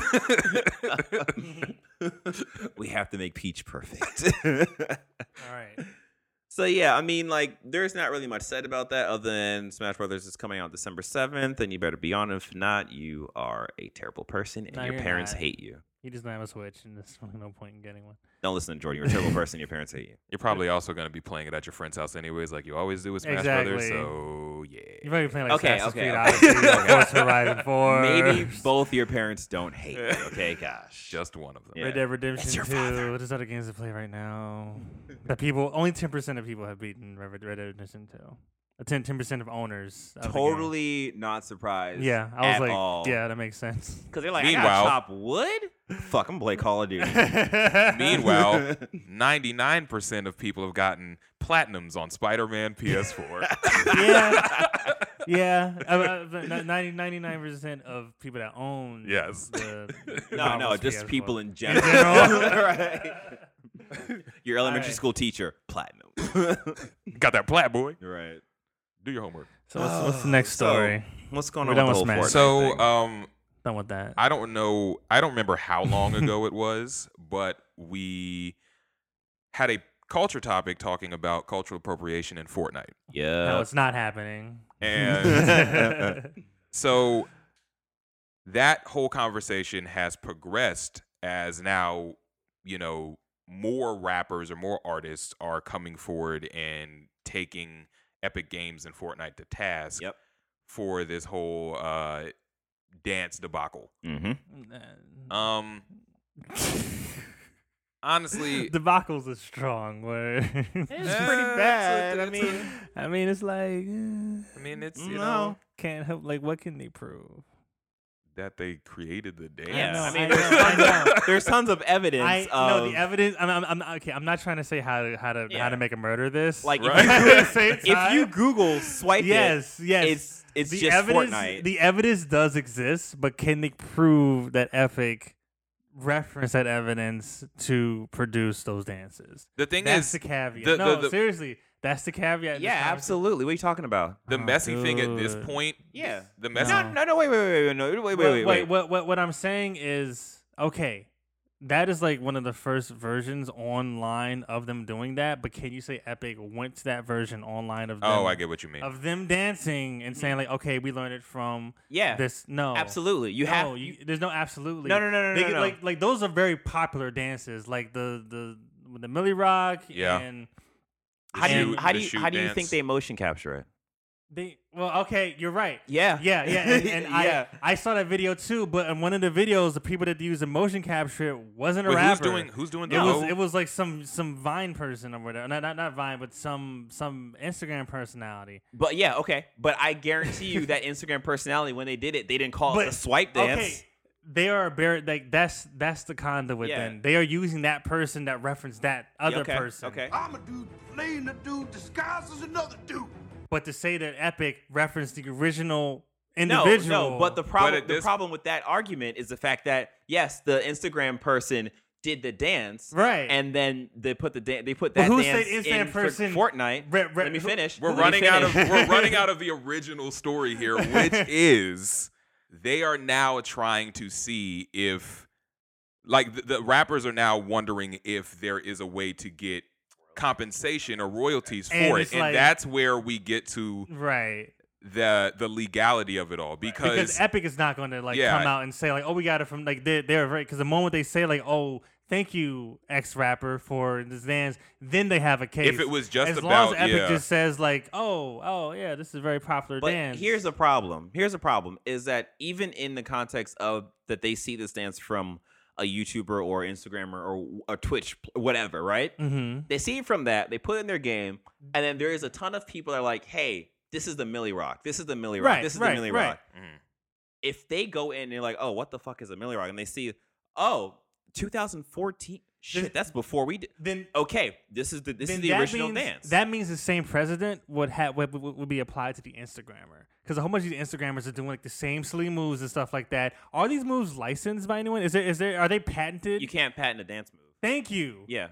We have to make Peach perfect. All right. So yeah, I mean, like, there's not really much said about that other than Smash Brothers is coming out December seventh, and you better be on it. If not, you are a terrible person, and No, your you're parents not. hate you. He doesn't have a Switch, and there's really no point in getting one. Don't listen to Jordan. You're a terrible person. Your parents hate you. You're probably also going to be playing it at your friend's house anyways, like you always do with Smash Brothers. Exactly. So yeah. You're probably playing like Okay, Assassin's okay, Creed okay. Odyssey, Okay. Forza Horizon four. Maybe both your parents don't hate you. Okay, gosh. Just one of them. Yeah. Red Dead Redemption It's your two. father. What is other games to play right now? That people only ten percent of people have beaten Red Red Dead Redemption two. Uh, ten percent of owners. Of the game. Totally not surprised. Yeah, I was at like, all. yeah, that makes sense. Because they're like, I Meanwhile- gotta chop wood. Fuck, I'm gonna play Call of Duty. Meanwhile, ninety-nine percent of people have gotten platinums on Spider-Man P S four. yeah, yeah. Uh, uh, but n- ninety, ninety-nine percent of people that own. Yes. The, no, no, Marvel's just P S four. people in general. general? Right. Your elementary Alright. school teacher, platinum. Got that plat, boy. Right. Do your homework. So what's, what's the next So, story? What's going We're on done with the whole with Fortnite Smash. So, thing? um, Done with that. I don't know. I don't remember how long ago it was, but we had a culture topic talking about cultural appropriation in Fortnite. yeah. no, it's not happening. And so that whole conversation has progressed as now, you know, more rappers or more artists are coming forward and taking Epic Games and Fortnite to task Yep. for this whole uh, dance debacle. Mm-hmm. Um, honestly, debacle's a strong word. It's Yeah, pretty it's a- bad. I it's a- mean, I mean, it's like eh, I mean, it's you No. know can't help. Like, what can they prove? that they created the dance. yeah. know, I I mean, know, there's, I tons know. of, there's tons of evidence. I of, no, the evidence. I'm, I'm, I'm not, okay. I'm not trying to say how to how to how Yeah. to make a murder this. Like, Right. if, you, At the same if you time, Google swipe yes, it, yes, it's it's the just evidence, Fortnite. The evidence does exist, but can they prove that Epic reference that evidence to produce those dances? The thing That's is, the caveat. the- no, the- the- seriously, that's the caveat. in this yeah, conversation. absolutely. What are you talking about? the Oh, messy thing at this dude. point. Yeah. The messy. No. No, no, no, wait, wait, wait, wait, no, wait, wait, Well, wait, wait. What, what what I'm saying is okay. that is like one of the first versions online of them doing that. But can you say Epic went to that version online of them, Oh, I get what you mean. of them dancing and saying like, okay, we learned it from Yeah. this? No, Absolutely. You no, have you, there's no absolutely. No, no, no, no, They no, get, no. Like like those are very popular dances, like the the the Millie Rock. Yeah. And How do you shoot- how the do you shoot how do you dance. think they motion capture it? they well, okay, you're right. Yeah. Yeah, yeah, and, and Yeah. I I saw that video too. But in one of the videos, the people that used the motion capture it wasn't a Wait, rapper. who's doing who's doing the It was low? it was like some some Vine person or whatever. Not not not Vine, but some some Instagram personality. But yeah, okay. But I guarantee you that Instagram personality, when they did it, they didn't call it But- the swipe dance. Okay, they are bare like that's that's the conduit. Yeah. Then they are using that person that referenced that other okay, person. Okay. I'm a dude playing a dude disguised as another dude. But to say that Epic referenced the original No, individual, no. But the problem at the this- problem with that argument is the fact that yes, the Instagram person did the dance, Right. And then they put the da- they put But that who dance said Instagram in for person- Fortnite. Re- re- Let me who- finish. We're Let me running out of finish. we're running out of the original story here, which is they are now trying to see if like the, the rappers are now wondering if there is a way to get compensation or royalties for And it. it's And like- that's where we get to right. the the legality of it all because, Because Epic is not going to like Yeah. come out and say like, oh, we got it from like they're they're right. Because the moment they say like, oh, thank you, X rapper for this dance, then they have a case. if it was just as about long as Epic yeah, just says like, oh, oh yeah, this is a very popular But dance. here's the problem. Here's the problem is that even in the context of that they see this dance from a YouTuber or Instagrammer or a Twitch, whatever, right? mm-hmm. They see it from that, they put it in their game, and then there is a ton of people that are like, hey, this is the Millie Rock. This is the Millie Rock. Right, this is right, the Millie right. Rock. Mhm. If they go in and they're like, oh, what the fuck is a Millie Rock? And they see, oh, twenty fourteen. Shit, This- that's before we did. Then Okay, this is the this then is the that original means, dance. That means the same precedent would have would, would, would be applied to the Instagrammer because a whole bunch of these Instagrammers are doing like the same silly moves and stuff like that. Are these moves licensed by anyone? Is there is there are they patented? you can't patent a dance move. Thank you. Yeah.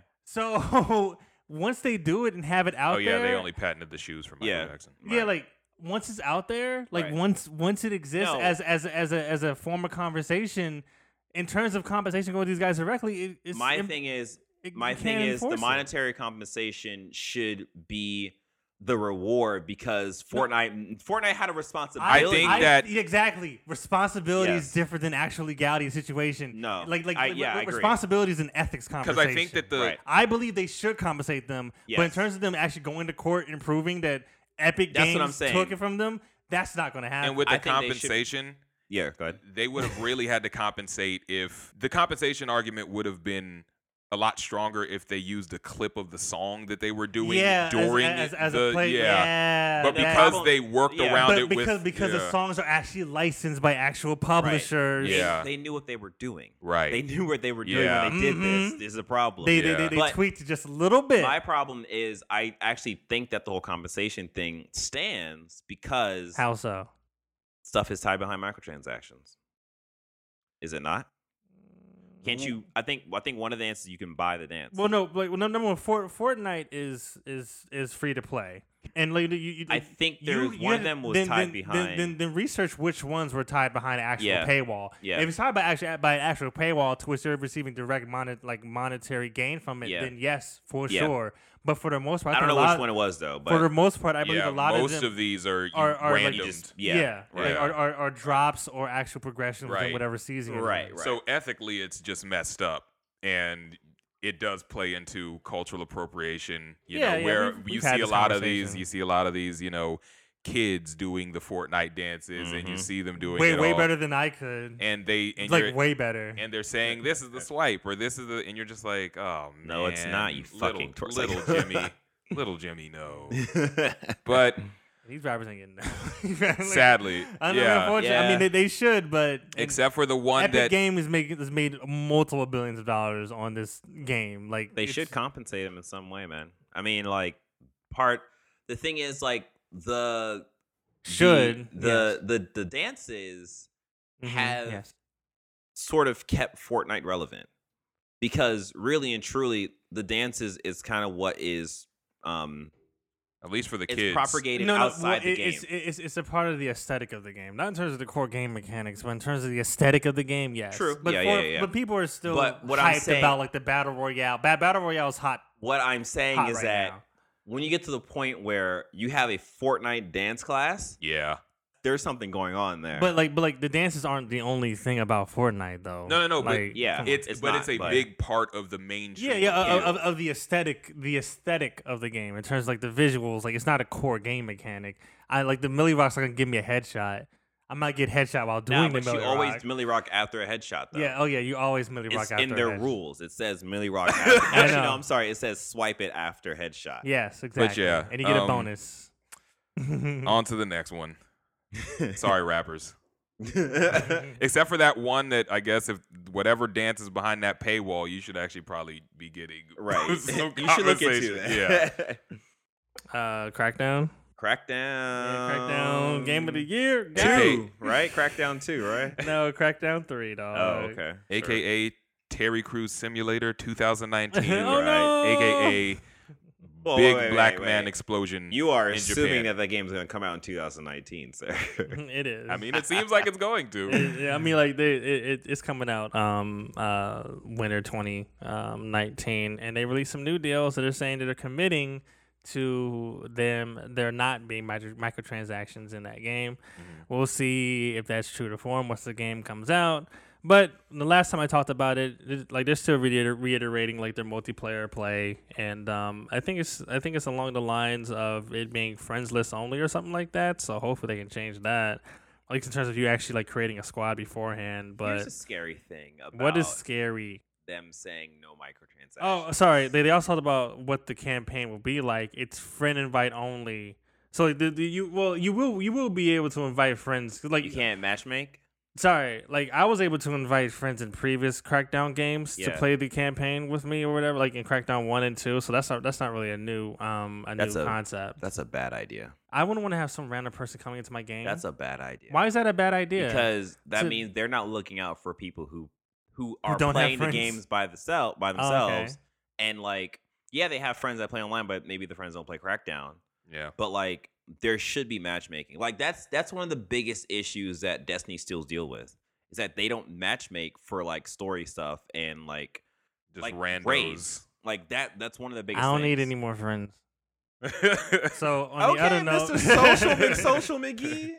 So once they do it and have it out oh yeah, there, they only patented the shoes for Michael Yeah. Jackson. yeah, Right. like once it's out there, like Right. once once it exists No. as as as a as a form of conversation, in terms of compensation going with these guys directly, it, it's My it- thing is, it- my you thing can't is the enforce it. monetary compensation should be the reward because Fortnite Fortnite had a responsibility. think I, that- exactly responsibility Yes. is different than actual legality of the situation. No. like like, I- like, yeah, I like agree. responsibility is an ethics Because conversation. I think that the Right. I believe they should compensate them, but in Yes. terms of them actually going to court and proving that Epic That's Games what I'm saying. took it from them, that's not going to happen. and with I the think they should- compensation, yeah, go ahead. they would have really had to compensate if the compensation argument would have been a lot stronger if they used a clip of the song that they were doing yeah, as- during as, as, the a play, yeah. yeah, But the that- because problem- they worked yeah. around but it because with because yeah. the songs are actually licensed by actual publishers. They- Yeah. They knew what they were doing. Right. They knew what they were doing Yeah. when they did Mhm. this. This is a problem. They, they, Yeah. they, they But tweaked it just a little bit. My problem is I actually think that the whole compensation thing stands because How so? stuff is tied behind microtransactions. Is it not? Can't you? I think. I think one of the answers you can buy the dance. Well, no, like well, no, number one, Fort, Fortnite is is is free to play, and like you, you I think there was one of them was then, tied then, behind. Then, then, then research which ones were tied behind an actual Yeah. paywall. Yeah. If it's tied by actual by an actual paywall to which they're receiving direct monet, like monetary gain from it, Yeah. then yes, for Yeah. sure. But for the most part, I, I don't think know a which lot, one it was though. But For the most part, I believe yeah, a lot most of them of these are, you are- are like randomed. you just yeah, yeah, like, right. are, are, are drops or actual progression within Right. whatever season. you're Right, doing. right. So ethically, it's just messed up, and it does play into cultural appropriation. You Yeah, know, yeah, where we've- you we've had see a this lot of these, conversation. you see a lot of these, you know, kids doing the Fortnite dances, and you Mhm. see them doing Way it way all, better than I could. and they and like you're, way better. and they're saying this is the swipe or this is the, and you're just like, oh man, No, it's not, you little, fucking twerp. little Jimmy, little Jimmy, no. But These rappers ain't getting that. sadly, I know, yeah, unfortunately, I Yeah. mean they, they should, but except for the one Epic that Game is making has made multiple billions of dollars on this game. Like they it's- should compensate him in some way, man. I mean, like part. The thing is, like the should the the the, the dances yes. Mhm, have yes. sort of kept Fortnite relevant because really and truly the dances is kind of what is um At least for the it's kids. propagated No, no, outside well, the it- game. it's, it's it's a part of the aesthetic of the game, not in terms of the core game mechanics, but in terms of the aesthetic of the game. Yes, True. But Yeah, for, yeah, yeah, yeah. But people are still But what I'm hyped saying- about like the battle royale. Ba- battle royale is hot. what I'm saying hot is right that now. when you get to the point where you have a Fortnite dance class, Yeah. there's something going on there. But like, but like the dances aren't the only thing about Fortnite, though. No, no, no, but Like, yeah, come on. It's, It's but not, it's a but- big part of the mainstream. yeah, yeah, game. of, of, of the aesthetic, the aesthetic of the game in terms of like the visuals. Like it's not a core game mechanic. I like the Millie Rock's not gonna give me a headshot. I might get headshot while doing nah, the but you Millie always Rock. Millie Rock after a headshot, though. Yeah, oh yeah, you always Millie Rock It's after in a their head- rules. It says Millie Rock after. Actually, know. no, I'm sorry. It says swipe it after headshot. Yes, exactly. yeah, and you get a um, bonus. On to the next one. Sorry, rappers. Except for that one that I guess if whatever dance is behind that paywall, you should actually probably be getting Right. some You should look into compensation. that. Yeah. uh, Crackdown. Crackdown. Yeah, Crackdown game of the year. Two, Go. Okay. right? Crackdown two, right? No, Crackdown three, dog. Oh, okay. A K A Terry Crews Simulator twenty nineteen. Oh, right? no. A K A Whoa, Big wait, wait, Black wait. Man Explosion. You are in assuming Japan. that that game's going to come out in two thousand nineteen, sir. It is. I mean, it seems like it's going to. It- yeah, I mean, like they, it, it, it's coming out um uh winter twenty nineteen, and they released some new deals that are saying that they're committing to them there not being micro- microtransactions in that game. We'll see if that's true to form once the game comes out. But the last time I talked about it, it- like they're still reiter- reiterating like their multiplayer play, and um, I think it's I think it's along the lines of it being friends list only or something like that. So hopefully they can change that, like in terms of you actually like creating a squad beforehand. But Here's a scary thing about what is scary? them saying no microtransactions. Oh, sorry. They, they also talked about what the campaign will be like. It's friend invite only. So the, the, you well you will you will be able to invite friends 'cause, like You can't matchmake? sorry like I was able to invite friends in previous Crackdown games to Yeah. play the campaign with me or whatever, like in Crackdown one and two. So that's not that's not really a new um a That's new a- concept. That's a bad idea. I wouldn't want to have some random person coming into my game. That's a bad idea. Why is that a bad idea? Because that To- means they're not looking out for people who who are don't have playing the friends. games by the sel- by Oh, okay. themselves. And like, yeah, they have friends that play online, but maybe the friends don't play Crackdown. Yeah. But like, there should be matchmaking. Like that's that's one of the biggest issues that Destiny still deal with is that they don't matchmake for like story stuff and like Just like randos. raids. Like that. That's one of the biggest. I don't need things. any more friends. So on the Okay, other note, Mister Social McSocial McGee.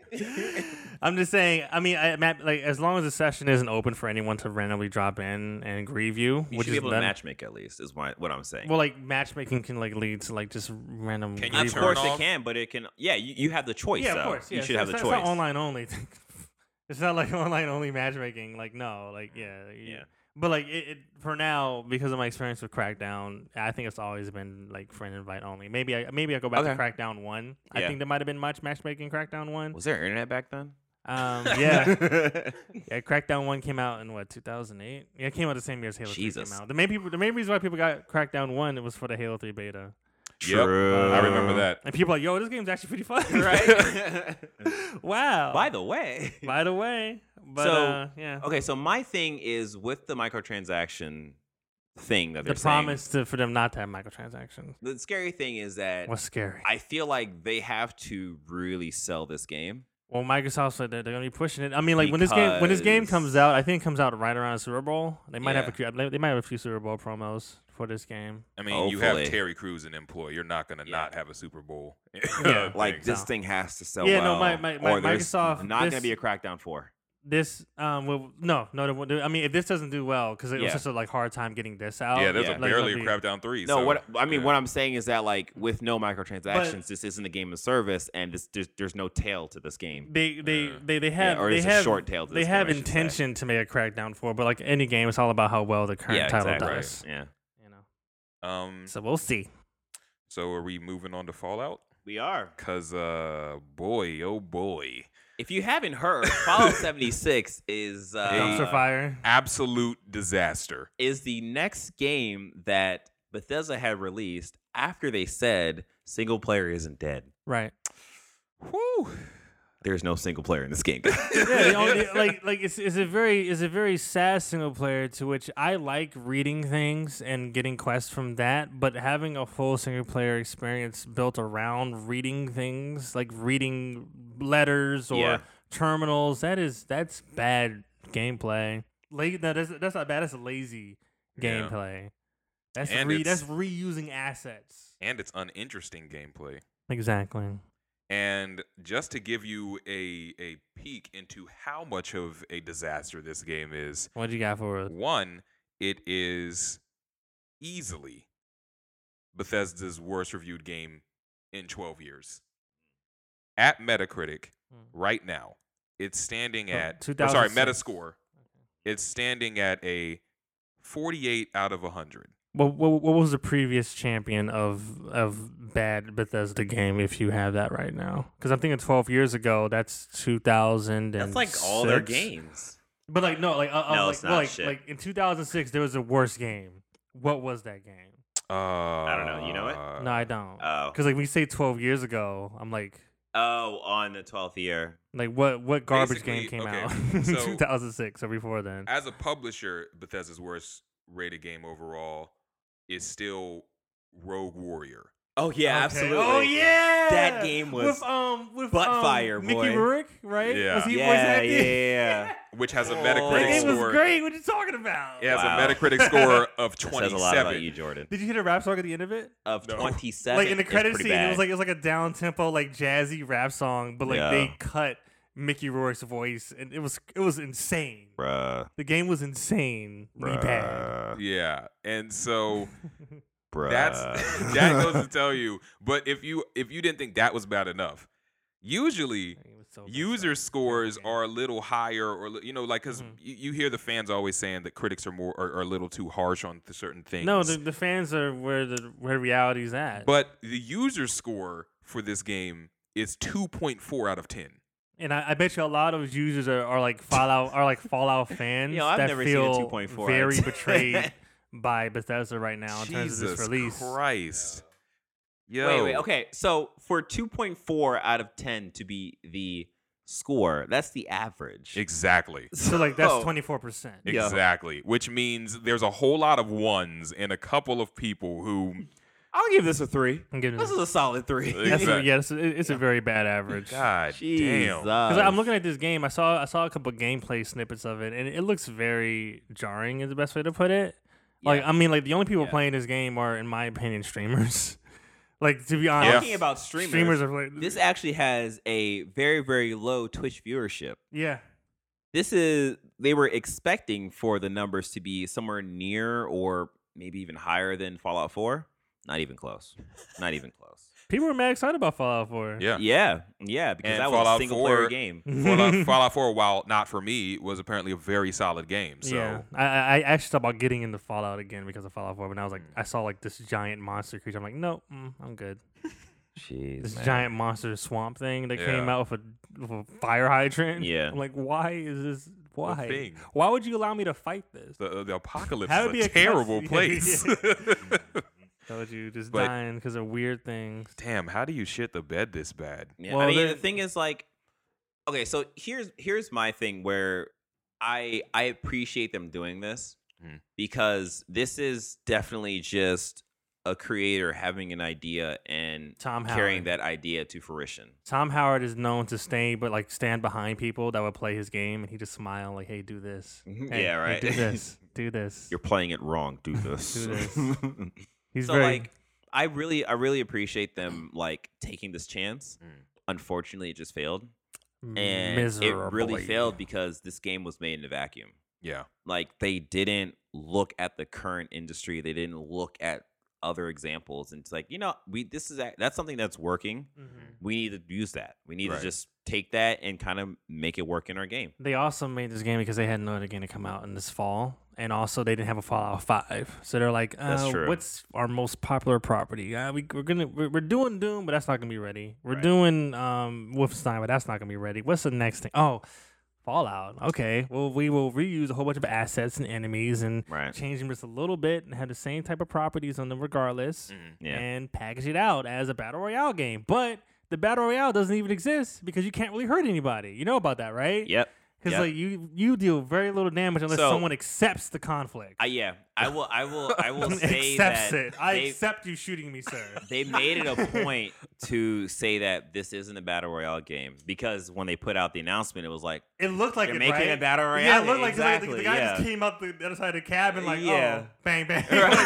I'm just saying. I mean, I, Matt, like as long as the session isn't open for anyone to randomly drop in and grieve you, You which should be is able to then- matchmake at least. Is my, what I'm saying. well, like matchmaking can like lead to like just random. Can you of grieve. turn course off- it can, but it can. Yeah, you, you have the choice. Yeah, though. of course. Yeah, you should so have the it's choice. not- It's not online only. It's not like online only matchmaking. Like no, like yeah, you- Yeah. But like it, it for now, because of my experience with Crackdown, I think it's always been like friend invite only. Maybe I maybe I go back to Okay. Crackdown one. I Yeah. think there might have been much matchmaking in Crackdown one. Was there internet back then? Um, yeah. Yeah, Crackdown one came out in what two thousand eight. Yeah, it came out the same year as Halo Jesus. three came out. The main people, the main reason why people got Crackdown one, it was for the Halo three beta. Yep, I remember that. And people are like, yo, this game's actually pretty fun, Right. Wow. By the way. By the way, but So, uh, yeah, Okay, so my thing is with the microtransaction thing that the they're saying. promise to, for them not to have microtransactions The scary thing is that was scary. I feel like they have to really sell this game. Well, Microsoft said that they're gonna be pushing it. I mean, like when this game when this game Because- comes out, I think it comes out right around the Super Bowl. They might have a Yeah. few, they might have a few Super Bowl promos for this game. I mean, you have Hopefully. Terry Crews an employee. You're not gonna Yeah. not have a Super Bowl. Yeah. Like thing. this so. thing has to sell Yeah, no, well. my- my- my- or there's Microsoft, not this- gonna be a Crackdown four. This um will no no no I mean if this doesn't do well because it was Yeah. such a like hard time getting this out. yeah, there's yeah. a like, barely a it'll be- Crackdown three. No, so, what I mean, yeah. what I'm saying is that like with no microtransactions, this isn't a game of service, and this, there's there's no tail to this game. They they Yeah. they, they have or they it's a have short tail to they this have game, I should say. intention to make a Crackdown four, but like any game, it's all about how well the current Yeah, title exactly. does. Yeah, You know, Um. so we'll see. So are we moving on to Fallout? we are. Cause uh, boy, oh boy, If you haven't heard, Fallout seventy-six is uh, Dumpster fire. absolute disaster. is the next game that Bethesda had released after they said single player isn't dead. Right. Whew. There's no single player in this game. guys. Yeah, the only, like like it's it's a very it's a very sad single player to which I like reading things and getting quests from that, but having a full single player experience built around reading things, like reading letters or Yeah. terminals, that is that's bad gameplay. Like no, that's that's not bad. That's lazy Yeah. gameplay. That's And re, that's it's- reusing assets. And it's uninteresting gameplay. Exactly. And just to give you a a peek into how much of a disaster this game is, What you got for us? one, it is easily Bethesda's worst reviewed game in twelve years. At Metacritic, Hmm. right now, it's standing Oh, at, or sorry, two thousand six. Metascore, it's standing at a forty-eight out of one hundred. What, what what was the previous champion of of bad Bethesda game? If you have that right now, because I'm thinking twelve years ago. That's two thousand. That's like all their games. But like no, like uh, uh, No, like, it's well, not like, shit. like in two thousand six, there was a worse game. What was that game? Uh, I don't know. You know it? No, I don't. Oh. Because like we say twelve years ago, I'm like, Oh, on the twelfth year. like what what garbage game Basically, came okay, out in so- two thousand six or before then? As a publisher, Bethesda's worst rated game overall is still Rogue Warrior. Oh yeah, Okay. absolutely. Oh yeah, That game was with um with butt um, fire, Mickey boy. Rourke, right? Yeah. Was he voice Yeah, acting? yeah, yeah. Which has a Oh. That Metacritic game was score. great. What are you talking about? It has Wow. a Metacritic score of That says twenty-seven. a lot about you, Jordan. Did you hear the rap song at the end of it? Of No. twenty-seven, Like in the it's credit pretty scene, it bad. was like it was like a down tempo, like jazzy rap song, but like Yeah. they cut Mickey Rourke's voice, and it was it was insane. bruh, The game was insanely bad. bruh, Yeah, and so bruh. that's that goes to tell you. But if you if you didn't think that was bad enough, usually It was so user messed up. scores game. are a little higher, or li- you know, like because Mhm. you, you hear the fans always saying that critics are more are, are a little too harsh on th- certain things. No, the, the fans are where the where reality's at. but the user score for this game is two point four out of ten. And I, I bet you a lot of users are, are like Fallout are like Fallout fans Yo, I've that never seen a feel two point four very out of ten. betrayed by Bethesda right now in terms of Jesus this release. Christ! Yo, Wait, wait, okay. So for two point four out of ten to be the score, that's the average. Exactly. So like that's So- twenty four percent. Yeah. Exactly. Which means there's a whole lot of ones and a couple of people who I'll give this a three. I'm giving This this. is a solid three. That's a, Exactly. yeah, it's a, it's a very bad average. God Jesus. damn. Because I'm looking at this game, I saw I saw a couple gameplay snippets of it, and it looks very jarring. Is the best way to put it. Like Yeah. I mean, like the only people Yeah. playing this game are, in my opinion, streamers. Like to be honest, Yeah. Talking about streamers, streamers are playing. this actually has a very, very low Twitch viewership. yeah, This is they were expecting for the numbers to be somewhere near or maybe even higher than Fallout four. Not even close. Not even close. people were mad excited about Fallout four. Yeah. Yeah, yeah, because And that was Fallout a single player four game. Fallout, Fallout four, while not for me, was apparently a very solid game. So Yeah, I, I I actually thought about getting into Fallout again because of Fallout four, but I was like, I saw like this giant monster creature. I'm like, nope, mm, I'm good. Jeez, This man. giant monster swamp thing that came Yeah. out with a, with a fire hydrant. Yeah. I'm like, why is this? Why? thing. Why would you allow me to fight this? the, the apocalypse Have it is be a a terrible cutscene. place. Told you, just But- dying because of weird things. Damn, how do you shit the bed this bad? Yeah, Well, I mean, there- the thing is, like, okay, so here's here's my thing where I I appreciate them doing this Mhm. because this is definitely just a creator having an idea and Tom carrying Howard. that idea to fruition. Tom Howard is known to stay, but like stand behind people that would play his game, and he just smile like, "Hey, do this. Hey, Yeah, hey, right. do this. Do this." You're playing it wrong. Do this. Do this. He's so very like, I really I really appreciate them like taking this chance. Mm. Unfortunately, it just failed, and miserable. it really failed because this game was made in a vacuum. Yeah. Like they didn't look at the current industry. They didn't look at other examples, and it's like, you know, we this is a- that's something that's working. Mhm. We need to use that. We need Right. to just take that and kind of make it work in our game. They also made this game because they had no other game to come out in this fall, and also they didn't have a Fallout Five. So they're like, uh, That's true. "What's our most popular property? Uh, we, we're gonna we're, we're doing Doom, but that's not gonna be ready. We're Right. doing um, Wolfenstein, but that's not gonna be ready. What's the next thing? Oh, Fallout. Okay, well we will reuse a whole bunch of assets and enemies and Right. change them just a little bit and have the same type of properties on them regardless, Mhm. Yeah. and package it out as a battle royale game, but." the battle royale doesn't even exist because you can't really hurt anybody. You know about that, right? Yep. Because Yep. like you you deal very little damage unless So- someone accepts the conflict. I, yeah, I will. I will. I will say accepts that it. I they, accept you shooting me, sir. they made it a point to say that this isn't a battle royale game because when they put out the announcement, it was like It looked like they're it, making right? a battle royale. Yeah, it looked like the- exactly. the, the guy yeah. just came out the other side of the cabin like, Yeah. oh, bang, bang.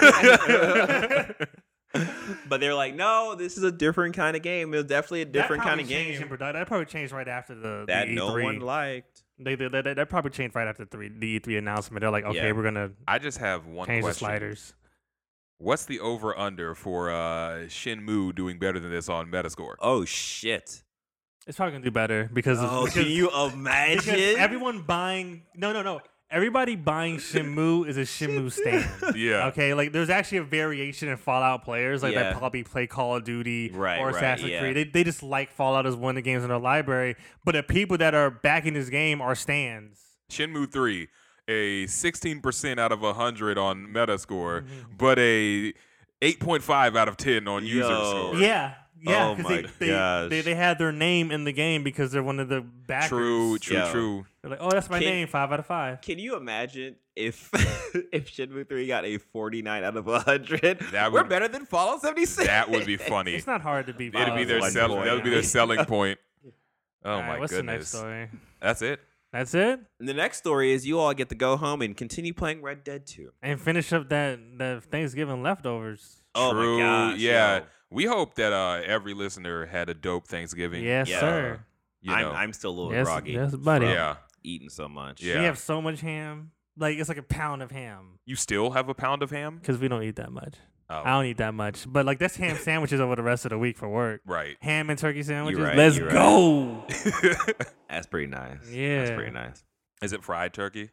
But they're like, no, this is a different kind of game. It's definitely a different That kind of probably changed game in produ- That probably changed right after the, that the E no three. one liked. They, they, they, that probably changed right after three, the E three announcement. They're like, okay, Yeah. we're gonna I just have one change the question. sliders. What's the over under for uh, Shenmue doing better than this on Metascore? Oh shit! It's probably gonna do better because of, Oh, because, can you because imagine? everyone buying no no no everybody buying Shenmue is a Shenmue stand. Yeah. Okay, like there's actually a variation in Fallout players like Yeah. that probably play Call of Duty Right, or right, Assassin's yeah. Creed. They, they just like Fallout as one of the games in their library, but the people that are backing this game are stands. Shenmue three, a sixteen percent out of one hundred on Metascore, Mhm. but a eight point five out of ten on user Yo. score. Yeah. Yeah, Oh because my they, they, gosh. they they had their name in the game because they're one of the backers. True, true, Yo. true. They're like, oh, that's my Can- name, five out of five. Can you imagine if if Shenmue three got a forty-nine out of one hundred? That We're would- better than Fallout seventy-six. That would be funny. It's not hard to be. It'd be Fallout their one sell- point. that would be their selling point. Oh All right, my what's goodness. the next story? That's it. That's it, And the next story is you all get to go home and continue playing Red Dead two. and finish up that that Thanksgiving leftovers. Oh my True. gosh, Yeah. yo. We hope that uh, every listener had a dope Thanksgiving. Yes, Yeah. sir. You I'm, know. I'm still a little Yes, groggy. yes, buddy. from yeah. Eating so much. Yeah. We have so much ham, like it's like a pound of ham, You still have a pound of ham? because we don't eat that much. Oh, I don't eat that much, but like that's ham sandwiches over the rest of the week for work. right. Ham and turkey sandwiches. right, Let's you're right. go. That's pretty nice. Yeah. That's pretty nice. Is it fried turkey?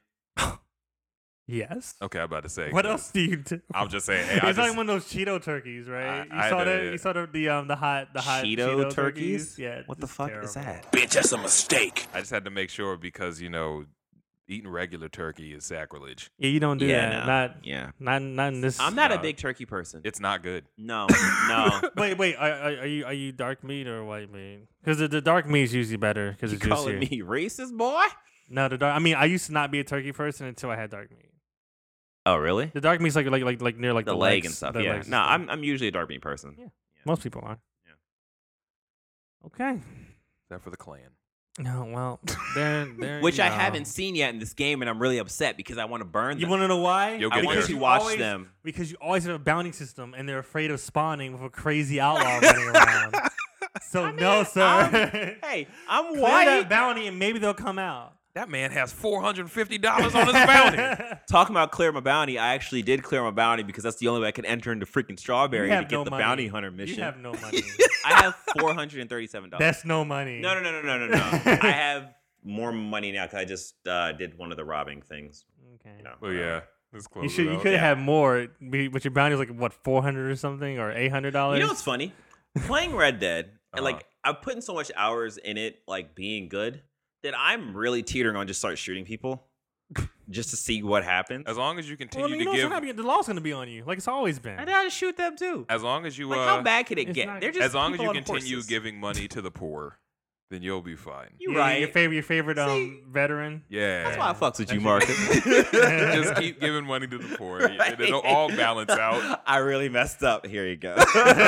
Yes. Okay, I'm about to say. What else do you do? I'm just saying. Hey, I It's just, like one of those Cheeto turkeys, right? I- you I saw had that? to- You saw the, the um the hot the hot Cheeto Cheeto, turkeys? turkeys? Yeah. What the it's fuck is terrible. that? Bitch, that's a mistake. I just had to make sure because you know, eating regular turkey is sacrilege. Yeah, you don't do yeah, that. no. Not yeah. not not in this. I'm not a No. big turkey person. It's not good. No, no. Wait, wait. Are, are, are you are you dark meat or white meat? Because the, the dark meat is usually better because You it's calling juicier. me racist, boy? No, the dark. I mean, I used to not be a turkey person until I had dark meat. Oh, really? The dark meat's like like like like near like The, the, leg legs, and stuff. the Yeah. legs and No, stuff. I'm I'm usually a dark meat person. Yeah. Most people are. Yeah. Okay. Except for the clan. No, well, there, there. Which you I go. haven't seen yet in this game, and I'm really upset because I want to burn them. You want to know why? You'll I get want there. to you watch always- them. Because you always have a bounty system, and they're afraid of spawning with a crazy outlaw running around. So no, sir. I'm- Hey, I'm Clear white. that bounty, and maybe they'll come out. That man has four hundred fifty dollars on his bounty. Talking about clear my bounty, I actually did clear my bounty because that's the only way I could enter into freaking Strawberry You to have get no the money. bounty hunter mission. You have no money. I have four hundred and thirty-seven dollars. That's no money. No, no, no, no, no, no, no. I have more money now because I just uh, did one of the robbing things. Okay. You know. Well, yeah. Let's close You should. it You out. could Yeah. have more, be- but your bounty was like what four hundred or something, or eight hundred dollars. You know what's funny? Playing Red Dead, and Uh-huh. like I've put in so much hours in it, like being good, that I'm really teetering on just start shooting people, just to see what happens. As long as you Well, continue you know, to give, sometimes the law's gonna be on you, like it's always been. I gotta shoot them too. as long as you, Like uh, how bad could it it's get? not- They're just as long as people you on continue horses. giving money to the poor, then you'll be fine. You Yeah, right. Your favorite, your favorite um See? veteran. Yeah. That's why I fucks with you, That's Marcus. Just keep giving money to the poor. and It'll all balance out. I really messed up. Here you go.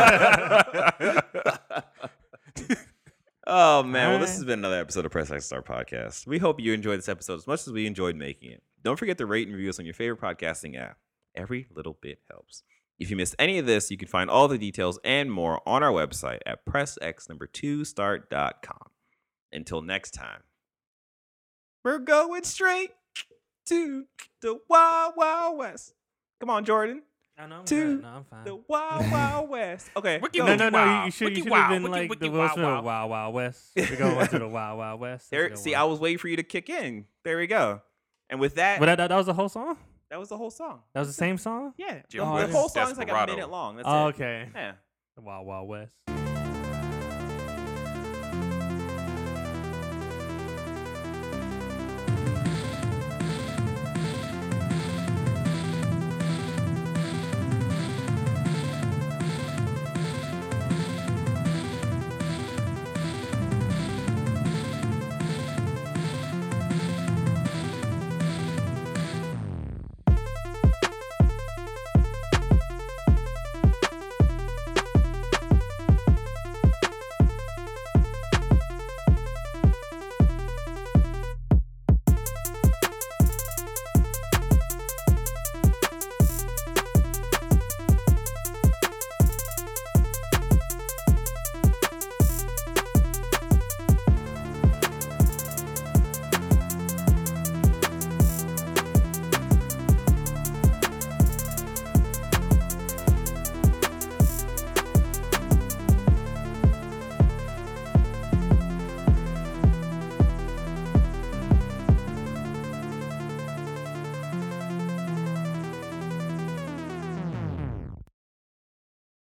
Oh man, well this Alright. has been another episode of Press X Star Podcast. We hope you enjoyed this episode as much as we enjoyed making it. Don't forget to rate and review us on your favorite podcasting app. Every little bit helps. If you missed any of this, you can find all the details and more on our website at press x number two start dot com. Until next time, we're going straight to the Wild Wild West. Come on, Jordan. I know. I'm Two, good. No, I'm fine. The Wild Wild West. Okay. Wiki go. No, no, no. You, Wow. you should. Wiki You should wow. have been Wiki, like wiki the Will wow, Smith wow. Wild Wild West. We go into the Wild Wild West. That's a There, good see, one. I was waiting for you to kick in. There we go. And with that, But that, that, that was the whole song. that was the whole song. That was the same song. Yeah. Jim The, Williams the whole song is like a Desperado. minute long. That's Oh, it. okay. Yeah. The Wild Wild West.